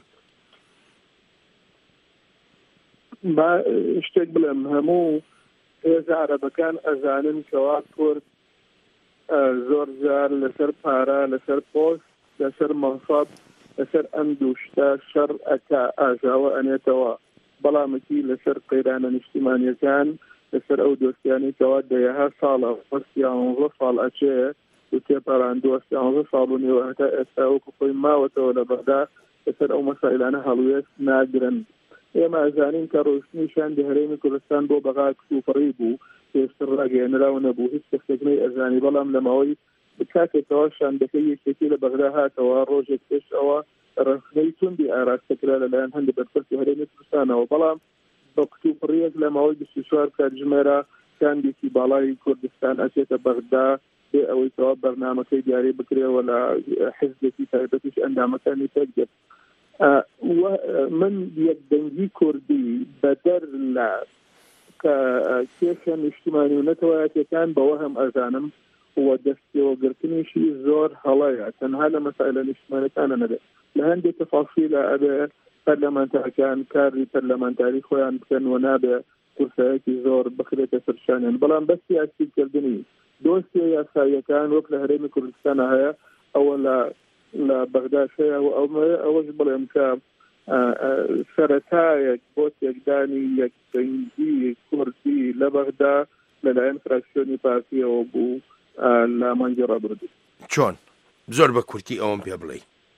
شتێک بڵێم هەموو هێزە عەرەبەکان ئەزانن کەوا کورد زۆر جار لەسەر پارە لەسەر پۆست لەسەر مەنسەب لەسەر ئەم دووشتە شەڕ ئەکا ئاژاوە ئەنێتەوە بەڵامەتی لەسەر قەیرانە نیشتیمانیەکان لەسەر ئەو دۆستیانی کەوا دەیەها ساڵە وەستیانزە ساڵ ئەچێ و تێپەڕاندووە سیانزە ساڵ و نێوە هەتا ئێستا وەکو خۆی ماوەتەوە لە بەغدا لەسەر ئەو مەسائلانە هەڵوێست ناگرن ئێمە ئەزانین کە ڕۆشنیشان لە هەرێمی کوردستان بۆ بەغا کسوفڕی بوو پێشتر ڕاگەیەنراو نەبوو هیچ کەسێکنەی ئەزانی بەڵام لەماوەی کاتێکەوە شاندەکەی یەکێکی لە بەغدا هاتەوە ڕۆژێک پێش ئەوە ڕخنەی توندی ئاراستەکرا لەلایەن هەندێک بەرپرسی هەرێمی کوردستانەوە بەڵام بە کسوفڕیەک لە ماوەی بیست و چوار کاتژمێرە کاندێکی باڵای کوردستان ئەچێتە بەغدا بێ ئەوەی تەوا بەرنامەکەی دیاری بکرێەوە لە حزبێکی تایبەتیش ئەندامەکانی تێکدێت من یەکدەنگی کوردی بەدەر لە کێشە نیشتیمانی و نەتەوایەتیەکان بەوە هەم ئەزانم و دەستێوەگرتنیشی زۆر هەڵەیە تەنها لە مەسائلە نیشتیمانیەکانە نەبێت لە هەندێک تەفاصیلە ئەبێ پەرلەمانتارەکان کاری پەرلەمانتاری خۆیان بکەن و نابێ کورسایەکی زۆر بخرێتە سەرشانیان بەڵام بە سیاسیکردنی دۆستی یاساییەکان وەک لە هەرێمی کوردستانە هەیە ئەوە لە لە بەغدا هەیە و ئەوەش بڵێم کە سەرەتایەک بۆ تێکدانی یەکدەنگی کوردی لە بەغدا لەلایەن فراکسیۆنی پارتیەوە بوو لە مانگی ڕابردوو چۆن زۆر بە کورتی ئەوم پێ بڵێ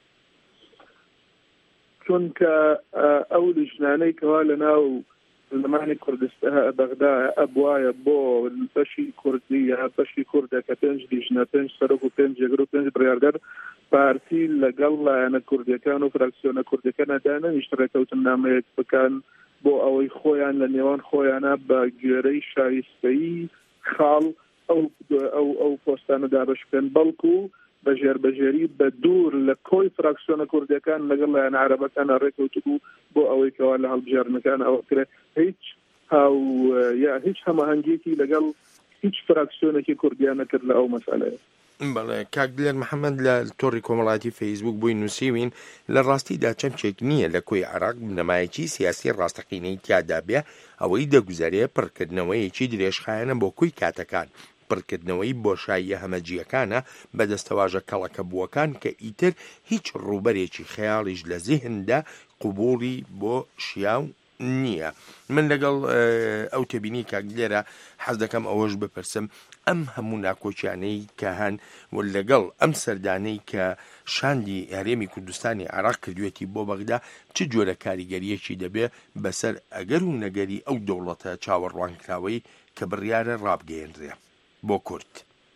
چونکە ئەو لیژنانەی کەوا لە ناو زمانی کوردستان بەغدا ئەبوایە بۆ بەشی کوردی یا بەشی کوردە کە پێنج لیژنە پێنج سەرۆک و پێنج جێگر و پێنج بڕیاردەر پارتی لەگەڵ لایەنە کوردیەکان و فراکسیۆنە کوردەکانەدا نەنیشت ڕێکەوتن نامەیەک بکەن بۆ ئەوەی خۆیان لە نێوان خۆیانە بە گوێرەی شایستەیی خاڵ ئەو ئەو ئەو پۆستانە دابەش بکەن بەڵکو بە ژێربەژێری بە دوور لە کۆی فراکسیۆنە کوردەکان لەگەڵ لایەن عەرەبەکانە ڕێکەوتبوو بۆ ئەوەی کەوا لە هەڵبژاردنەکان ئەوە کرێت هیچ هاو یا هیچ هەماهەنگێکی لەگەڵ هیچ فراکسیۆنێکی کوردیان نەکرد لە ئەو مەسەلەیە. بەڵێ کاک دلێر محەممەد لە تۆڕی کۆمەڵاتی فەیسبوک بووی نووسیوین لە ڕاستیدا چەمچێک نییە لە کۆی عێراق بنەمایەکی سیاسی ڕاستەقینەی تیادا بێ ئەوەی دەگوزارێ پڕکردنەوەیەکی درێژخایەنە بۆ کوی کاتەکان پڕکردنەوەی بۆشاییە هەمەجیەکانە بەدەستەواژە کەڵەکە بووەکان کە ئیتر هیچ ڕووبەرێکی خەیاڵیش لە زیهندا قوبوڵی بۆ شیاو نییە. من لەگەڵ ئەو تەبینی کاک لێرە حەز دەکەم ئەوەش بپرسم ئەم هەموو ناکۆچیانەی کە هەن و لەگەڵ ئەم سەردانەی کە شاندی هەرێمی کوردستانی عێراق کردوێتی بۆ بەغدا چ جۆرە کاریگەریەکی دەبێ بەسەر ئەگەر و نەگەری ئەو دەوڵەتە چاوەڕوانکراوەی کە بڕیارە ڕابگەیەنرێ بۆ کورد؟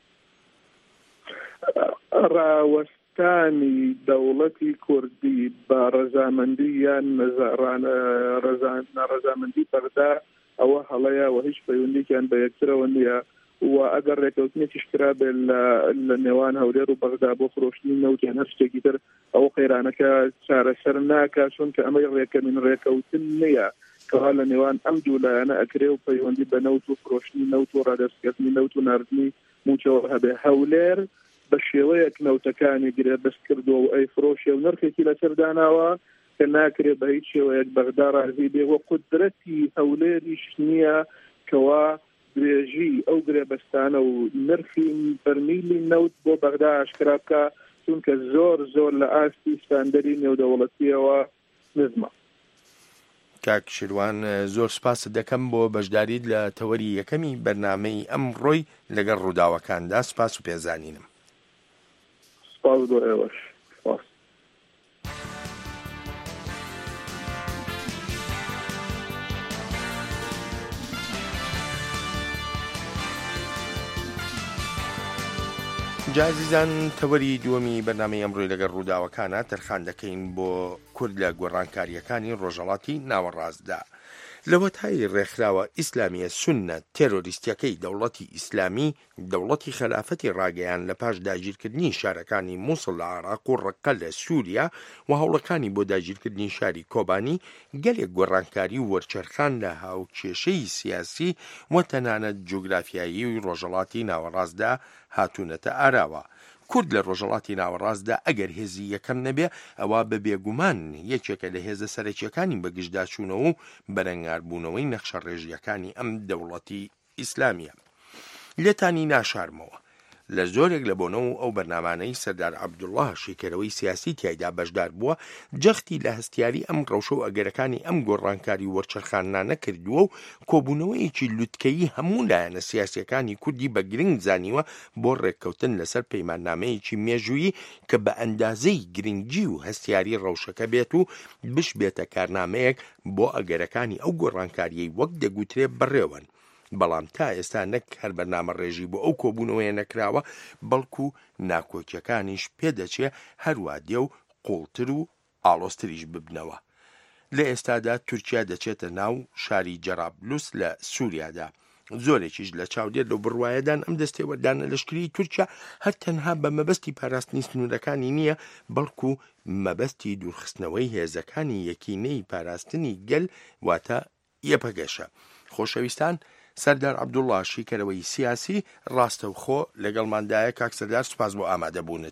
ڕاوەستانی دەوڵەتی کوردی بە ڕەزامەندی یان ناڕەزامەندی بەغدا ئەوە هەڵەیە و هیچ پەیوەندێکیان بە یەکترەوە نییە و ئەگەر ڕێکەوتنێکیش کرا بێت لە نێوان هەولێر و بەغدا بۆ فرۆشتنی نەوت یان هەر شتێکی تر ئەو قەیرانەکە چارەسەر ناکا چونکە ئەمەی ڕێکەمین ڕێکەوتن نییە کەوا لە نێوان ئەم دوو لایەنە ئەکرێ و پەیوەندی بە نەوت و فرۆشتنی نەوت و ڕادەستکردنی نەوت و ناردنی موچەوە هەبێ. هەولێر بە شێوەیەک نەوتەکانی گرێ بەست کردووە و ئەی فرۆشێ و نرخێکی لەسەر داناوە کە ناکرێت بە هیچ شێوەیەک بەغدا ڕازی بێ و قودرەتی هەولێریش نییە کەوا درێژی ئەو گرێبەستانە و نرخی بەرمیلی نەوت بۆ بەغدا ئاشکرا بکە چونکە زۆر زۆر لە ئاستی ستاندەری نێودەوڵەتیەوە نزمە. کاک شیروان زۆر سپاس دەکەم بۆ بەشداریت لە تەوەری یەکەمی بەرنامەی ئەم ڕۆی لەگەڵ ڕووداوەکاندا. سپاس و پێزانینم. سپاس بۆ ئێوەش. سپاس. جازیزان تەوەری دووەمی بەرنامەی ئەمڕۆی لەگەڵ ڕووداوەکانە تەرخان دەکەین بۆ کورد لە گۆڕانکاریەکانی ڕۆژهەڵاتی ناوەڕاستدا. لەوە تای ڕێکخراوە ئیسلامیە سونە تێرۆریستیەکەی دەوڵەتی ئیسلامی دەوڵەتی خەلافەتی ڕاگەیان لە پاش داگیرکردنی شارەکانی مووسڵ لە عێراق و ڕەقە لە سووریا و هەوڵەکانی بۆ داگیرکردنی شاری کۆبانی گەلێک گۆڕانکاری و وەرچەرخان لە هاوکێشەی سیاسی و تەنانەت جوگرافیایی و ڕۆژهەڵاتی ناوەڕاستدا هاتوونەتە ئاراوە. کورد لە ڕۆژهەڵاتی ناوەڕاستدا ئەگەر هێزی یەکەم نەبێ ئەوە بە بێگومان یەکێکە لە هێزە سەرەکیەکانی بەگشتداچوونەوە و بەرەنگاربوونەوەی نەخشە ڕێژیەکانی ئەم دەوڵەتی ئیسلامیە. لێتانی ناشارمەوە لە زۆرێک لە بۆنەوە ئەو بەرنامانەی سەردار عەبدوڵڵاه شیکەرەوەی سیاسی تیایدا بەشدار بووە جەختی لە هەستیاری ئەم ڕەوشە و ئەگەرەکانی ئەم گۆڕانکاری وەرچەرخانانە کردووە و کۆبوونەوەیەکی لوتکەیی هەموو لایەنە سیاسیەکانی کوردی بە گرنگ زانیوە بۆ ڕێککەوتن لەسەر پەیماننامەیەکی مێژوویی کە بە ئەندازەی گرنگجی و هەستیاری ڕەوشەکە بێت و بش بێتە کارنامەیەک بۆ ئەگەرەکانی ئەو گۆڕانکاریەی وەک دەگوترێ بەڕێوەن. بەڵام تا ئێستا نەک هەر بەرنامە ڕێژی بۆ ئەو کۆبوونەوەیە نەکراوە بەڵکو ناکۆکیەکانیش پێدەچێ هەروە دێ و قوڵتر و ئاڵۆستریش ببنەوە. لە ئێستادا تورکیا دەچێتە ناو شاری جەرابلوس لە سووریادا. زۆرێکیش لە چاودێر لەو بڕوایەدان ئەم دەستێوەردانە لەشکری تورکیا هەر تەنها بە مەبەستی پاراستنی سنوورەکانی نییە بەڵکو مەبەستی دوورخستنەوەی هێزەکانی یەکینەی پاراستنی گەل واتە یەپەگەشە. خۆشەویستان، سەردار عەبدوڵڵاه شیکەرەوەی سیاسی ڕاستەوخۆ لەگەڵماندایە. کاک سەردار سوپاس بۆ ئامادەبوونت.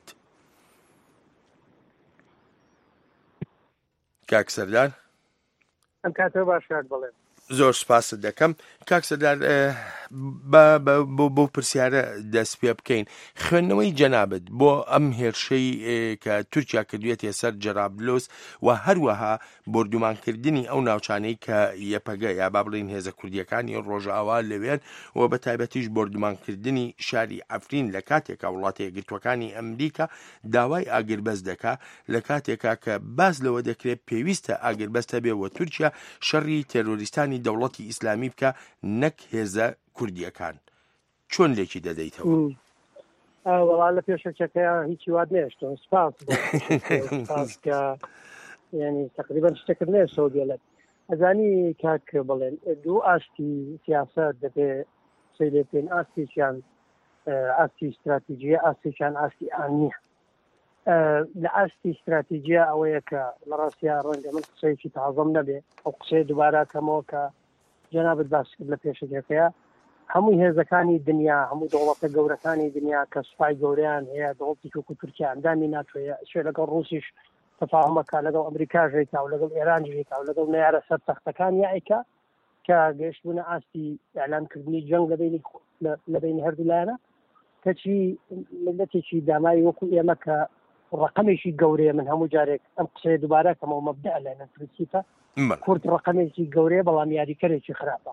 کاک سەردار ئەم کاتەوە باش کاک بڵێن. زۆر سپاست دەکەم. کاک سەردار بۆ پرسیارە دەست پێ بکەین. خوێندنەوەی جەنابەت بۆ ئەم هێرشەی کە تورکیا کردوێتە سەر جەرابلوس و هەروەها بردومانکردنی ئەو ناوچانەی کە یەپەگە یا با بڵێن هێزە کوردیەکانی ڕۆژئاوا لەوێن و بە تایبەتیش بردومانکردنی شاری ئەفرین لە کاتێکا وڵاتە یەکگرتووەکانی ئەمریکا داوای ئاگربەست دەکا لە کاتێکا کە باز لەوە دەکرێت پێویستە ئاگربەستە بێ و تورکیا شەڕی تێرۆریستانی دەوڵەتی ئیسلامی بکە نەک هێزە کوردیەکان. چۆن لێکی دەدەیتەوە؟ وەڵا لە پێشەکەیە هیچی واد نێشتەوە. سپاس سپاس کە یعنی تقریبا شتێکرد نێ سەودیە لە ئەزانی کاک بڵێن دوو ئاستی سیاسەت دەبێ سەیرێ پێن ئاستێکیان ئاستی استراتیژیە ئاستێکیان ئاستی ئانیە لە ئاستی استراتیژیە ئەوەیە کە لە ڕاستیا ڕەنگە من قسەیەکی تازەم نەبێ ئەو قسەی دووبارە کەمەوە کە جەنابەت باس کرد لە پێشەکەیە هەمووی هێزەکانی دنیا هەموو دەوڵەتە گەورەکانی دنیا کە سوپای گەوریان هەیە دەوڵەتی وەکو تورکیا ئەندامی ناتوێ شوێ لەگەڵ ڕوسیش تەفاهمەکە لەگەڵ ئەمریکاژێکا و لەگەڵ ئێرانژێکا و لەگەڵ نەیارە سەر تەختەکان یائیکا کە گەشتبوونە ئاستی ئەعلانکردنی جەنگ لەبینی هەردوو لایەنە کەچی ملەتێکی دامایی وەکو ئێمە کە ڕقمێکی گەورەیە من هەموو جارێک ئەم قسەیە دووبارە کەمەوە مەبدە لایەنە پرسیتە کورد ڕقمێکی گەورەیە بەڵام یاریکەرێکی خراپە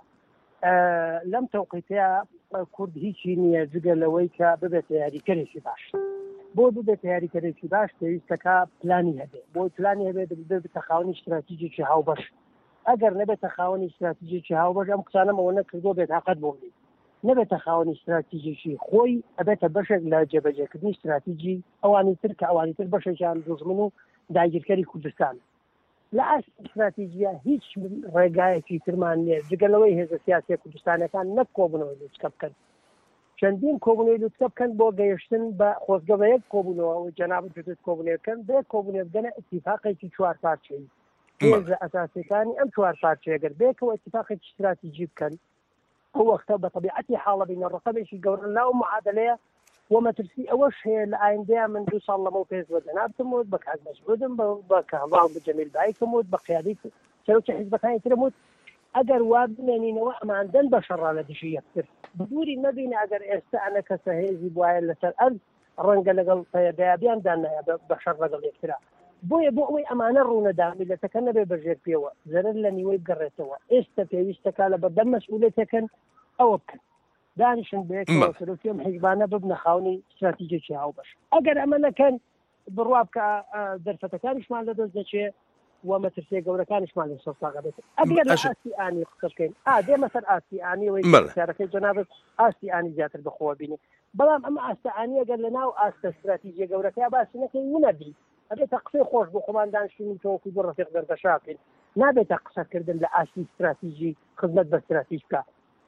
لەم تەوقیتەیە کورد هیچی نییە جگە لەوەی کە ببێت یاریکەرێکی باش بۆ ببێت یاریکەرێکی باش پێویستەکە پلانی هەبێ بۆ پلانی هەبێت ببێت تەخاونی استراتیژیکی هاوبەش ئەگەر نەبێت تەخاونی استراتیژیکی هاوبەش ئەم قسانەمەوە نەکردۆ بێت حقت بۆ بێت نەبێت تەخاونی استراتیژیکی خۆی ئەبێتە بەشێک لە جێبەجێکردنی استراتیژی ئەوانی تر کە ئەوانی تر بەشێکیان دوژمن و داگیرکەری کوردستان لە ئاست استراتیژیە هیچ ڕێگایەکی ترمان نییە جگەلەوەی هێزە سیاسی کوردستانەکان نەک کۆبوونەوەی لوچکە بکەن چەندین کۆبوونەوەی لوچکە بکەن بۆ گەیشتن بە خۆزگەوەیەک کۆبوونەوە و جەنابەت جوتت کۆبوونەکەن بێ کۆبوونێ بگەنە ئیتیفاقێکی چوار پارچەیی هێزە ئەساسیەکانی ئەم چوار پارچەیەگەر بێکەوە ئیتیفاقێکی استراتیژی بکەن ئەو وەختە بە طبیعەتی حاڵە بینە ڕقەبێکی گەورە لاو معادلەیە ومەترسی ئەوەش هەیە لە ئایندەیە من دوو ساڵ لەمەوە پێش وەدەنابتم وت بە کاک مەسعودم بە کەهڵاو بە جەمیل بایکم وت بە قیادەی سەرۆکی حیزبەکانی ترم وت ئەگەر وا بمێنینەوە ئەماندەن بە شەڕا لە دژی یەکتر دووری نەبینە ئەگەر ئێستا ئەنە کەسە هێزی بواە لەسەر ئەرز ڕەنگە لەگەڵ دایابیاندا نایە بە شەڕ لەگەڵ یەکترا بۆیە بۆ ئەوەی ئەمانە ڕوونەدا میلەتەکە نەبێ بەژێر پێوە زەرەر لە نیوەی بگەڕێتەوە ئێستا پێویستەکە لە بەردەم مەسئولێتەکەن ئەوە بکەن دانیشن بێتەوە سەرۆکیەم حیزبانە ببنە خاونی استراتیژیکی هاوبەش ئەگەر ئەمە نەکەن بڕوا بکە دەرفەتەکانیشمان لەدەست دەچێ و مەترسیە گەورەکانیشمان لە سەرساغا بێت ئەگەر لە ئاستی ئانی قسە بکەین ئا دێمە سەر ئاستی ئانیەوەی سیارەکەی جەنابەت ئاستی ئانی زیاتر بەخۆوە بینی بەڵام ئەمە ئاستا ئانی ئەگەر لە ناو ئاستە استراتیژیە گەورەکەی باسی نەکەی ونەبی ئەبێتە قسەی خۆش بۆ خۆمان دانیشتنی تۆکو بۆ ڕەفیق دەردەشاکەین نابێتە قسەکردن لە ئاستی استراتیژی خزمەت بە استراتیژ بکە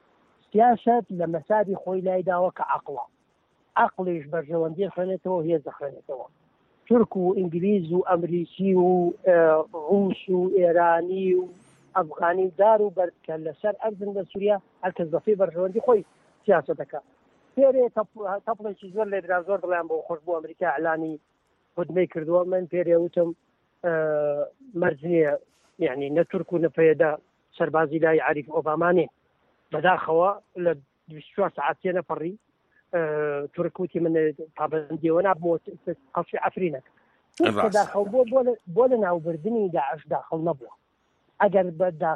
سیاست لە مەسادی خۆی لایداوە کە عەقڵە عەقڵیش بەرژەوەندی خوێنێتەوە هێز دەخوێنێتەوە تورک و ئینگلیز و ئەمریکی و ڕوس و ئێرانی و ئەفغانی و دار و بەرکە لەسەر ئەرزن لە سووریا هەرکەس بەفی بەرژەوەندی خۆی سیاسەتەکە پێرێ تەپڵێکی زۆر لێدرا زۆر دڵیان بۆ خۆش بۆ ئەمریکا ئەعلانی خودمەی کردووە من پێرێ وتم مەرج نییە یعنی نە تورک و نەپەیەدا سەربازی لای عەریف ئۆبامانێ بەداخەوە لە بیست و چوار سەعاتێ نەپەڕی تورکوتی من پابندیەوە نابمەوە قەڵشی ئەفرینەکە داخەڵ بۆ بۆ لە ناوبردنی داعش داخەڵ نەبووە ئەگەر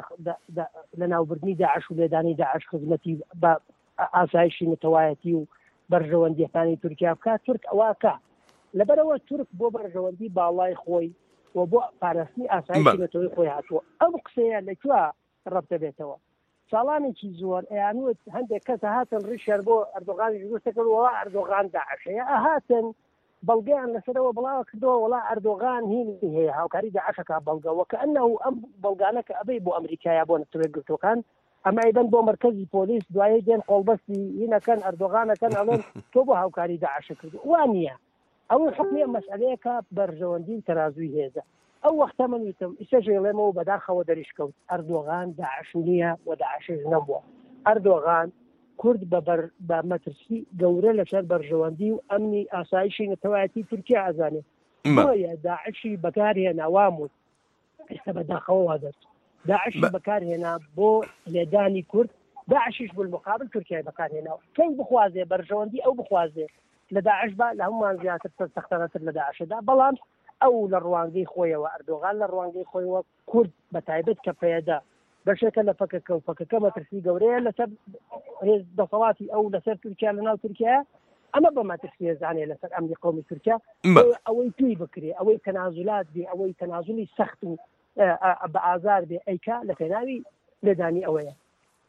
لە ناوبردنی داعش و لێدانی داعش خزمەتی بە ئاسایشی متەوایەتی و بەرژەوەندیەکانی تورکیا بکات تورک ئەوواکە لەبەرەوە تورک بۆ بەرژەوەندی باڵای خۆی و بۆ پاراستنی ئاسایشی متەوەی خۆی هاتووە ئەم قسەیە لەکوێ ڕەبتە بێتەوە ساڵانێکی زۆر ئەیانوت هەندێک کەس هاتن ڕیشەر بۆ ئەردۆغانی دروستەکردەوە ئەردۆغان داعشەیە ئەهاتن بەڵگەیان لەسەرەوە بڵاو کردەوە وڵا ئەردۆغان هینی هەیە هاوکاری داعشەکە بەڵگەوە کە ئەنە ئەم بەڵگانە کە ئەبەی بۆ ئەمریکایە بۆ نەتوێت گرتوەکان ئەمە ئەیبەن بۆ مرکزی پۆلیس دوایە دێن قۆڵبەستی هینەکەن ئەردۆغانەکەن ئەڵێن تۆ بۆ هاوکاری داعشە کردو وان نییە ئەوەی حکمی مەسئلەیەکە بەرژەوەندی تەرازوی هێزە ئەو وەختە من وتم ئیسەژێڵێمەوە بەداخەوە دەریشکەوت ئەردۆغان داعش نییە و داعشش نەبووە ئەردۆغان کورد بە مەترسی گەورە لەسەر بەرژەوەندی و ئەمنی ئاسایشی نەتەوایەتی تورکیا ئازانێ بۆیە داعشی بەکارهێنا واموت ئێستا بەداخەوە وادەست داعشی بەکارهێنا بۆ لێدانی کورد داعشیش بالمقابل تورکیای بەکارهێناوە کەی بخوازێ بەرژەوەندی ئەو بخوازێ لە داعش بە لە هەمومان زیاتر سەختانەتر لە داعشدا بەڵام ئەو لە ڕوانگەی خۆیەوە ئەردۆغان لە ڕوانگەی خۆیەوە کورد بە تایبەت کە پێدا بەشێکە لە فەکەکە و فەکەکە مەترسی گەورەیە لەسەر هێز دەسەڵاتی ئەو لەسەر تورکیا لە ناو تورکیا ئەمە بە مەترسی هێزانێ لەسەر ئەمنی قەومی تورکیا ئەوەی توی بکرێ ئەوەی تەنازولات بێ ئەوەی تەنازولی سەخت و بە ئازار بێ ئەیکا لە پێناوی لێدانی ئەوەیە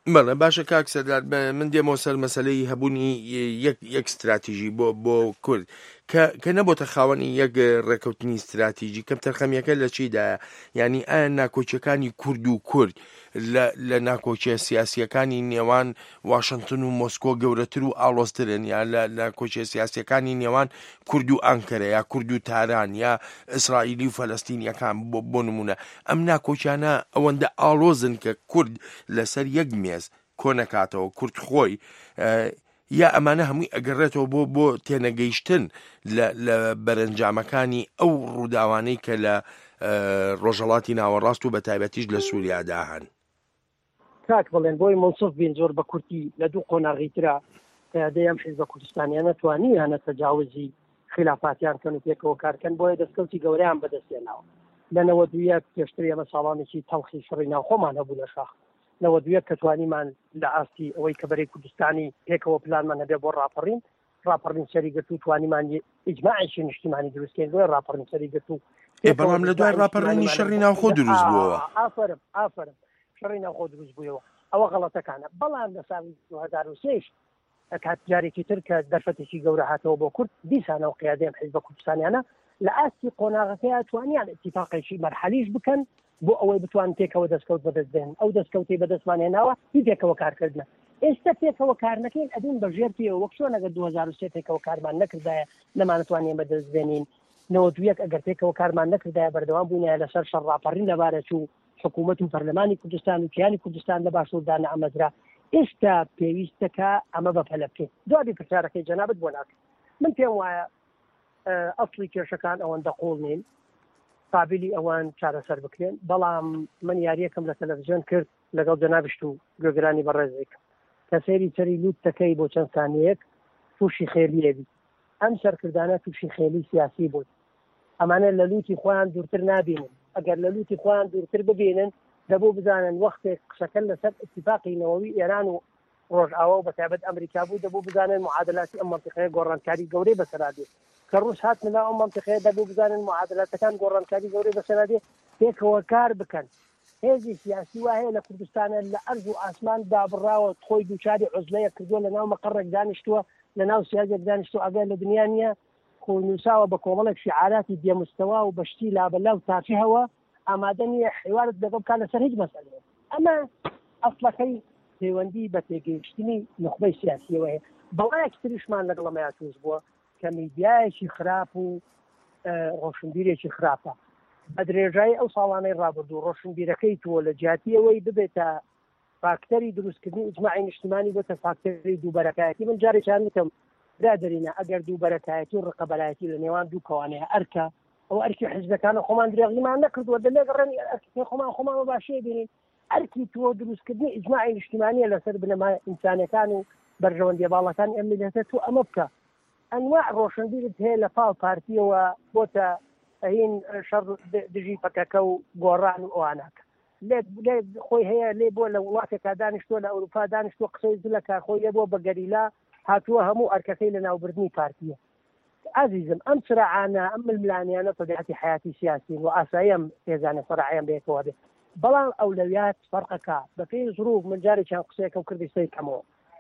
بەڵێ باشە کاک سەردار من دێمەوە سەر مەسەلەی هەبوونی یەک استراتیژی بۆ بۆ کورد کە نەبۆتە خاوەنی یەک ڕێکەوتنی استراتیژی کەم تەرخەمیەکە لە چیدایە ینی ئایا ناکۆچیەکانی کورد و کورد لە ناکۆچیە سیاسیەکانی نێوان واشنگتن و مۆسکۆ گەورەتر و ئاڵۆزترن یا لە ناکۆچیە سیاسیەکانی نێوان کورد و ئەنکەرە یا کورد و تاران یا ئیسرائیلی و فەلەستینیەکان بۆ نمونە ئەم ناکۆچیانە ئەوەندە ئاڵۆزن کە کورد لەسەر یەک مێز کۆنەکاتەوە کورد خۆی یا ئەمانە هەمووی ئەگەڕێتەوە بۆ بۆ تێنەگەیشتن لە بەرەنجامەکانی ئەو ڕووداوانەی کە لە ڕۆژهەڵاتی ناوەڕاست و بە تایبەتیش لە سووریادا هەن. کاک بڵێن بۆی منسوف بین زۆر بە کورتی لە دوو قۆناغی ترا دەیەم حیزبە کوردستانیان نەتوانی هەنە تەجاوزی خلافاتیان کەن و پێکەوە کارکەن بۆیە دەستکەوتی گەورەیان بەدەستێناوە لەنەوە دوویە پێشتر ئێمە ساڵانێکی تەڵخی شڕی ناوخۆمان هەبوو لە شاخ لەوە دوویە کە توانیمان لە ئاستی ئەوەی کە بەرەی کوردستانی پێکەوە پلانمان هەبێ بۆ ڕاپەڕین ڕاپەڕین سەریگرت و توانیمان ئیجماعیشی نیشتیمانی دروستکەین بۆیە ڕاپەڕین سەریگرت و بەڵام لە دوای ڕاپەڕینی شەڕی ناوخۆ دروست بووەوە. ئافرم ئافرم شەڕی ناوخۆ دروست بوویەوە ئەوە غەڵەتەکانە. بەڵام لە ساڵی دوو هەزار و سێ کات جارێکی تر کە دەرفەتێکی گەورە هاتەوە بۆ کورد دیسانەوە قیادەیەم حیزبە کوردستانیانە لە ئاستی قۆناغەکەی توانیان اتفاقێکی مەرحەلیش بکەن بۆ ئەوەی بتوان پێکەوە دەستکەوت بەدەستێن ئەو دەستکەوتی بەدەستمان هێناوە هیچ پێکەوە کارکردنە. ئێستا پێکەوە کار نەکەین ئەدین بەژێر پێوە وەک چۆن ئەگەر دوو هەزار و سێ پێکەوە کارمان نەکردایە نەمانتوانین بەدەستبێنین نەوە دوویەک ئەگەر پێکەوە کارمان نەکردایە بەردەوام بووینە لەسەر شەڕ ڕاپەڕین لەبارە چوو حکوومەت و پەرلەمانی کوردستان و کیانی کوردستان لە باشووردانە ئەمەزرا ئێستا پێویستەکە ئەمە بەپەلە بکەین. دوابی پرسیارەکەی جەنابەت بۆ ناکەم من پێم وایە ئەسڵی کێشەکان ئەوەندە قوڵ نین قابلی ئەوان چارەسەر بکرێن بەڵام من یاریەکەم لە تەلەڤیزیۆن کرد لەگەڵ جەنابشت و گوێگرانی بەڕێزێکم کە سەیری سەری لوت دەکەی بۆ چەند سانیەک تووشی خێلیەبی ئەم سەرکردانە تووشی خێلی سیاسی بوون ئەمانە لە لوتی خۆیان دوورتر نابینن ئەگەر لە لوتی خۆیان دوورتر ببینن دەبوو بزانن وەختێک قسەکەن لەسەر اتفاقی نەوەوی ئێران و ڕۆژئاوا و بەتایبەت ئەمریکا بوو دەبوو بزانن معادلاتی ئەم مەنتیقەیە گۆڕانکاری گەورەی بەسەرادێ کە ڕوس هات لەناو ئەم مەنتیقەیە دەبوو بزانن معادلاتەکان گۆڕانکاری گەورەی بەسەرادێ پێکەوە کار بکەن. هێزی سیاسی وا هەیە لە کوردستانە لە ئەرز و ئاسمان دابڕاوە خۆی دووچاری عوزلەیە کردووە لەناو مەقڕێک دانیشتووە لەناو سیاجێک دانیشتووە ئەگەر لە دنیا نیە خۆنووساوە بە کۆمەڵێک شیعاراتی بێمستەوا و بەشتی لابەلا و تافی هەوە ئامادە نیە حیوارت لەگەڵ بکات لەسەر هیچ مەسەلەیە. ئەمە ئەسڵەکەی پەیوەندی بە تێگەیشتنی نخبەی سیاسیەوە هەیە. بەڵایەکی تریشمان لەگەڵ ئەمەیە تووش بووە کە میدیایەکی خراپ و ڕۆشنبیرێکی خراپە بە درێژایی ئەو ساڵانەی ڕابردوو ڕۆشنبیرەکەی تۆ لە جیاتیەوەی ببێتە فاکتەری دروستکردنی ئیجماعی نیشتیمانی بۆتە فاکتەری دووبەرەکایەتی. من جارێکیان وتم برادەرینە ئەگەر دووبەرەکایەتی و ڕقەبەلایەتی لە نێوان دوو کەوانەیە ئەرکە ئەو ئەرکی حیزبەکانە خۆمان درێغلیمان نەکردووە دەلێگەڕێنی ئەرکی خۆمان خۆمان باشەیە بینین ئەرکی تۆ دروستکردنی ئیجماعی نیشتیمانیە لەسەر بنەمای ئینسانەکان و بەرژەوەندیە باڵەکانی ئەم میلەتە تو ئەمە بکە. ئەنواع ڕۆشنبیرت هەیە لە پاڵ پارتیەوە بۆتە ئەهین شەڕ دژی پەکەکە و گۆڕان و ئەواناکە لێ خۆی هەیە لێ بۆ لە وڵاتێکا دانیشتووە لە ئەوروپا دانیشتووە قسەی زلەکە خۆی لێ بۆ بە گەریلا هاتووە هەموو ئەرکەکەی لە ناوبردنی پارتیە. عزیزم ئەم سرعانە ئەم ململانیانە تەبیعەتی حیاتی سیاسین و ئاساییم هێزانە سەرعیان بێتەوە بێ بەڵام ئەولەویات فەرقەکە بە پێی زروب من جارێکیان قسەیەکە و کردی سەی کەمەوە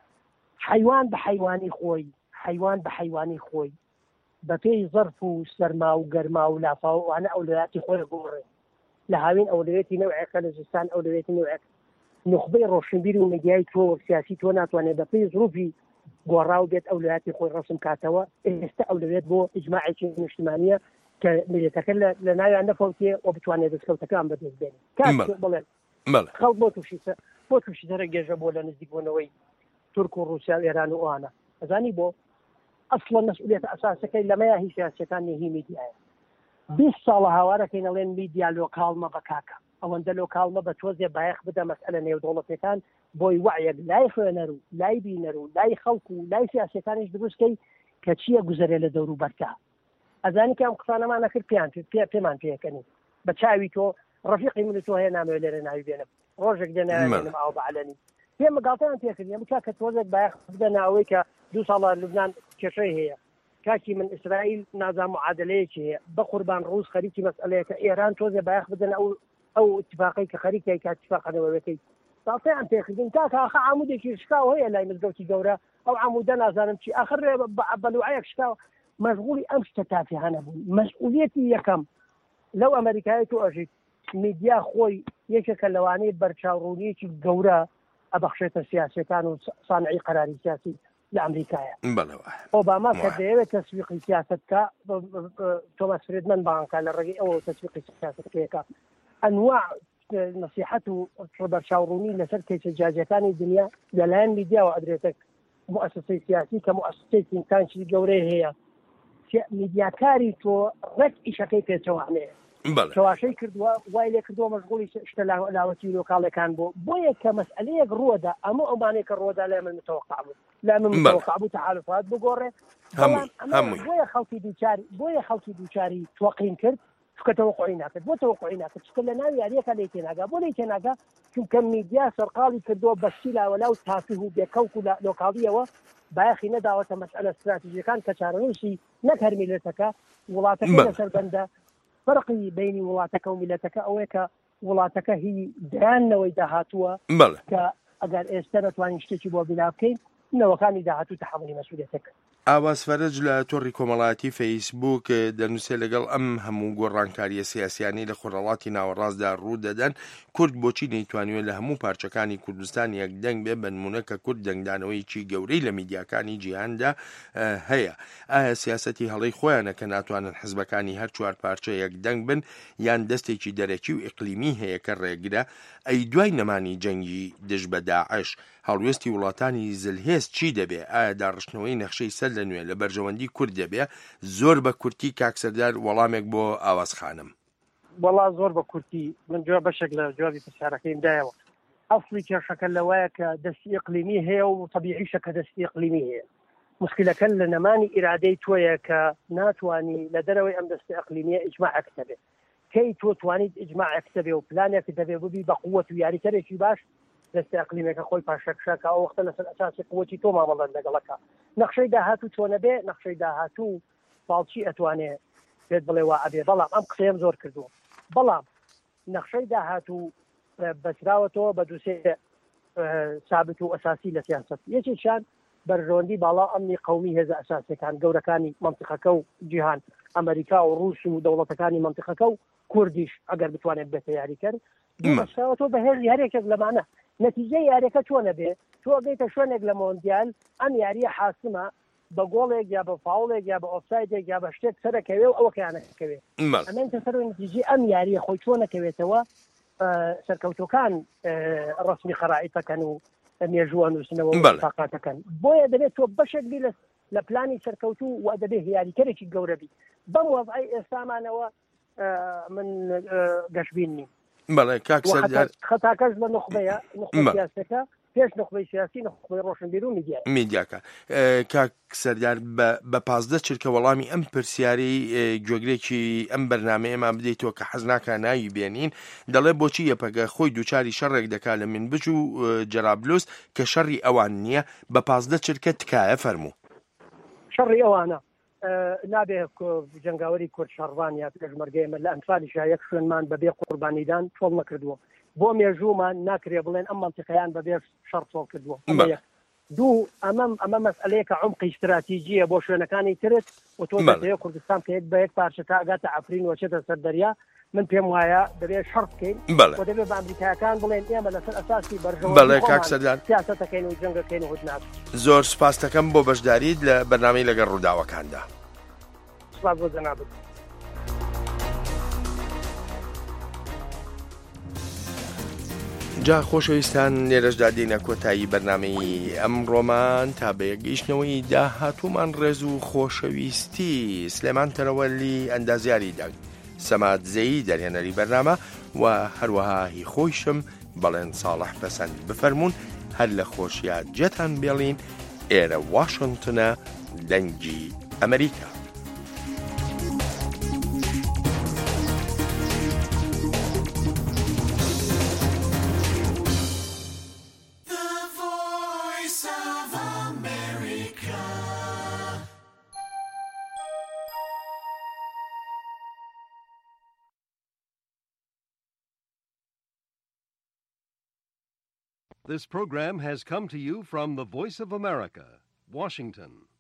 حیوان بە حیوانی خۆی حیوان بە حیوانی خۆی بە پێی زەرف و سەرما و گەرما و لافا و وانە ئەولەویاتی خۆی گۆڕێ لە هاوین ئەولەوێتی نەوعێکە لە زستان ئەولەوێتی نەوعێک نخبەی ڕۆشنبیری و مەدیای تۆ سیاسی تۆ ناتوانێت بە پێی زروفی گۆڕاو بێت ئەولەویاتی خۆی ڕسم کاتەوە ئێستا ئەولەوێت بۆ ئیجماعێکی نیشتیمانیە کە میلەتەکە لە ناویان نەفەوتێ و بتوانێت دەستکەوتەکان بەدەست بێنێت کات بڵێن خەڵک بۆ تووشی بۆ تووشی سەرە گێژە بۆ لە نزیکبوونەوەی تورک و رووسیا و ئێران و ئەوانە ئەزانی بۆ ئەسڵە مەسئولیەتە ئەساسەکەی لەمەیە هی سیاسەکان هی میدیایە بیست ساڵە هاوارەکەی نەڵێن میدیا لۆکاڵمە بە کاکە ئەوەندە لۆکاڵمە بە تۆزێ بایەخ بدە مەسئلە نێودوڵەتەکان بۆی وعیەک لای خوێنەر و لای بینەر و لای خەڵک و لای سیاسەکانیش دروستکەی کە چییە گوزەرێ لە دەور و بەرکە ئەزانی کە ئەم قسانەمانە کرد پێیان پێمان پێەکەنی بە چاوی تۆ ڕەفیقی من تۆ هەیە نامەوێت لێرە ناوی بێنم ڕۆژێک دێنم ئاو بەعلەنی پێم مەگاڵتەیان پێکردی بچا کە تۆزێک بایەخ بدە ناوەی کە دوو ساڵە لوبنان کێشەی هەیە کاکی من ئیسرائیل نازام معادلەیەکی هەیە بە قوربان ڕووس خەریکی مەسئلەیە کە ئێران تۆزێ بایەخ بدەن ئەو ئەو اتفاقی کە خەریکای کە اتفاقەوەەکەی تاڵتەیان پێکردن تاکە ئاخە عمودێکی شکاو هەیە لای مزگەوتی گەورە ئەو عمودە نازانم چی ئاخر بەلوعەیەک شکاو مەشغوڵی ئەم شتە تافیهانە بوون. مەسئولیەتی یەکەم لەو ئەمریکای تۆ ئەژیت میدیا خۆی یەکێکە لەوانەیە بەرچاوڕوونیەکی گەورە ئەبەخشێتە سیاسەکان و سانعی قەراری سیاسی لە ئەمریکایە. ئۆباما کە دەیەوێت تەسویقی سیاستکە تۆماس فریدمەن باڵێنکە لە ڕێگەی ئەوە تەسویقی سیاستەکەیەکە ئەنواع نصیحەت و بەرچاوڕوونی لەسەر کێچەجاجەکانی دنیا لەلایەن میدیاوە ئەدرێتە مؤسسەی سیاسی کە مؤسسەی تینکانکی گەورەی هەیە. میدیاکاری تۆ ڕێک ئیشەکەی پێچەوانەیە چاواشەی کردووە وای لێ کردووە مەشغوڵی شتە لاوەتی لۆکاڵەکان بۆ بۆیە کە مەسئلەیەک ڕووەدا ئەمە ئەمانەیە کە ڕووەدا لای من متەوەقع بوو لا من متەوەقع بوو تەحالوفات بگۆڕێ بۆیە خەڵکی دووچاری بۆیە خەڵکی دووچاری تۆقین کرد چکە تەوەقعی ناکرد بۆ تەوەقعی ناکرد چکە لە ناوی یاریەکە لێ تێناگا بۆ لێ تێناگا چونکە میدیا سەرقاڵی کردووە بەشتی لاوەلاو تافیه و بێکەوت و لۆکاڵیەوە باەخی نەداوەتە مەسئلە استراتیژیەکان کە چارەنووسی نەک هەر میلەتەکە وڵاتەکە لەسەر بەندە فەرقی بینی وڵاتەکە و میلەتەکە ئەوەیە کە وڵاتەکە هی دایانەوەی داهاتووە کە ئەگەر ئێستا نەتوانین شتێکی بۆ بنا بکەین نەوەکانی داهاتوو تەحملی مەسئولیەتەکە. ئاواز فەرج لە تۆڕی کۆمەڵایەتی فەیسبووک دەنووسێت لەگەڵ ئەم هەموو گۆڕانکاریە سیاسیانی لە خۆرهەڵاتی ناوەڕاستدا ڕوو دەدەن کورد بۆچی نەیتوانوێت لە هەموو پارچەکانی کوردستان یەکدەنگ بێ بە نمونە کە کورد دەنگدانەوەیکی گەورەی لە میدیاکانی جیهاندا هەیە. ئایا سیاسەتی هەڵەی خۆیانە کە ناتوانن حزبەکانی هەر چوار پارچە یەکدەنگ بن یان دەستێکی دەرەکی و ئیقلیمی هەیە کە ڕێگرە؟ ئەی دوای نەمانی جەنگی دژ بە داعش هەڵوێستی وڵاتانی زلهێز چی دەبێ؟ ئایا داڕشتنەوەی نەخشەی سەر لە نوێ لە بەرژەوەندی کورد دەبێ؟ زۆر بە کورتی کاکسەردار وەڵامێک بۆ ئاوازخانم. وەڵا زۆر بە کورتی من جواب بەشێک لە جوابی پرسیارەکەیم دایەوە. ئەفڵی کێشەکە لەوایە کە دەستی ئیقلیمی هەیە و طبیعیشە کە دەستی ئیقلیمی هەیە. مشکلەکە لە نەمانی ئیرادەی تۆیە کە ناتوانی لە دەرەوەی ئەم دەستی ئیقلیمیە ئیجماعەک دەبێت. کەی تۆ توانیت ئیجماعەک دەبێ و پلانێک دەبێ ببی بە قووەت و یاریکەرێکی باش دەستی ئەقلیمێکە خۆی پاشەکشەکە ئەو وەختە لەسەر ئەساسی قووەتی تۆ مامەڵەت لەگەڵەکە. نەخشەی داهاتوو چۆنە بێ؟ نەخشەی داهاتوو باڵچی ئەتوانێ پێت بڵێ وا ئەبێ. بەڵام ئەم قسەیەم زۆر کردووە. بەڵام نەخشەی داهاتوو بەسراوەتەوە بە دووسێ سابت و ئەساسی لە سیاست. یەکێکیان بەرژەوەندی باڵا ئەمنی قەومی هێزە ئەساسیەکان گەورەکانی مەنتیقەکە و جیهان ئەمریکا و ڕووس و دەوڵەتەکانی مەنتیقەکە و کوردیش ئەگەر بتوانێت بێتە یاریکەر بەسراوەتەوە بەهێز یاریەکێک لەمانە. نەتیجەی یاریەکە چۆنە بێ؟ تۆ ئەگەیتە شوێنێک لە مۆندیال ئەم یاریە حاسمە بە گۆڵێک یا بە فاوڵێک یا بە ئۆفسایدێک یا بە شتێک سەرەکەوێ و ئەوەکەیانەکەوێ. ئەمەتە سەر نتیجەی ئەم یاریە خۆی چۆنەکەوێتەوە سەرکەوتەکان ڕسمی خەرائیتەکەن و مێژووە نووسنەوە تاقاتەکەن. بۆیە دەبێت تۆ بەشێک بی لە پلانی سەرکەوتوو و دەبێت یاریکەرێکی گەورە بی. بەم وەضعی ئێستامانەوە من گەشبین نیم. بەڵێ کاکسەردار خەتاکەش بە نخبەیە نخبە سیاسەکە پێش نخبەی سیاسی نخبەی ڕۆشنبیر و میدیا میدیاکە. کاکسەردار بە پازدە چرکە وەڵامی ئەم پرسیارەی گوێگرێکی ئەم بەرنامەیەمان بدەیتەوە کە حەز ناکە ناوی بێنین دەڵێ بۆچی یەپەگە خۆی دووچاری شەڕێک دەکات لە منبج و جەرابلوس کە شەڕی ئەوان نییە بە پازدە چرکە تکایە فەرموو. شەڕی ئەوانە نابێ جنگاوەری کورد شەڕوان یا پێشمەرگەیمە لە ئەنفالیشا یەک شوێنمان بەبێ قوربانیدان تۆڵ نەکردووە. بۆ مێژوومان ناکرێ بڵێن ئەم منتیقەیان بەبێ شەڕ تۆڵ کردووە. دوو ئەمەم ئەمە مەسئلەیە کە عمقی استراتیژیە بۆ شوێنەکانی ترت و تۆ دەبێت کوردستان کە یەک بە یەک پارچە تا ئەگاتە عەفرین وەچێتە سەر دەریا من پێم وایە دەبێت شەڕ بکەین و دەبێت بە ئەمریکایەکان بڵێن ئێمە لەسەر ئەساسی بەرژەوەندی سیاسەتەکەین و جەنگەکەین و هودناک. زۆر سوپاس دەکەم بۆ بەشداریت لە بەرنامەی لەگەڵ ڕووداوەکاندا. سوپاس بۆ جەنابەت. جا خۆشەویستان لێرەشدا دێنە کۆتایی بەرنامەی ئەمڕۆمان تا بە یەکگەیشتنەوەی داهاتوومان ڕێز و خۆشەویستی سلێمان تەرەوەلی ئەندازیاری دەنگ سەماد زەیی دەرهێنەری بەرنامە و هەروەها هی خۆشم بەڵێن ساڵح پەسەند بفەرمونون هەر لە خۆشیە جێتان بێڵین ئێرە واشنگتنە دەنگی ئەمریکا. This program has come to you from the Voice of America, Washington.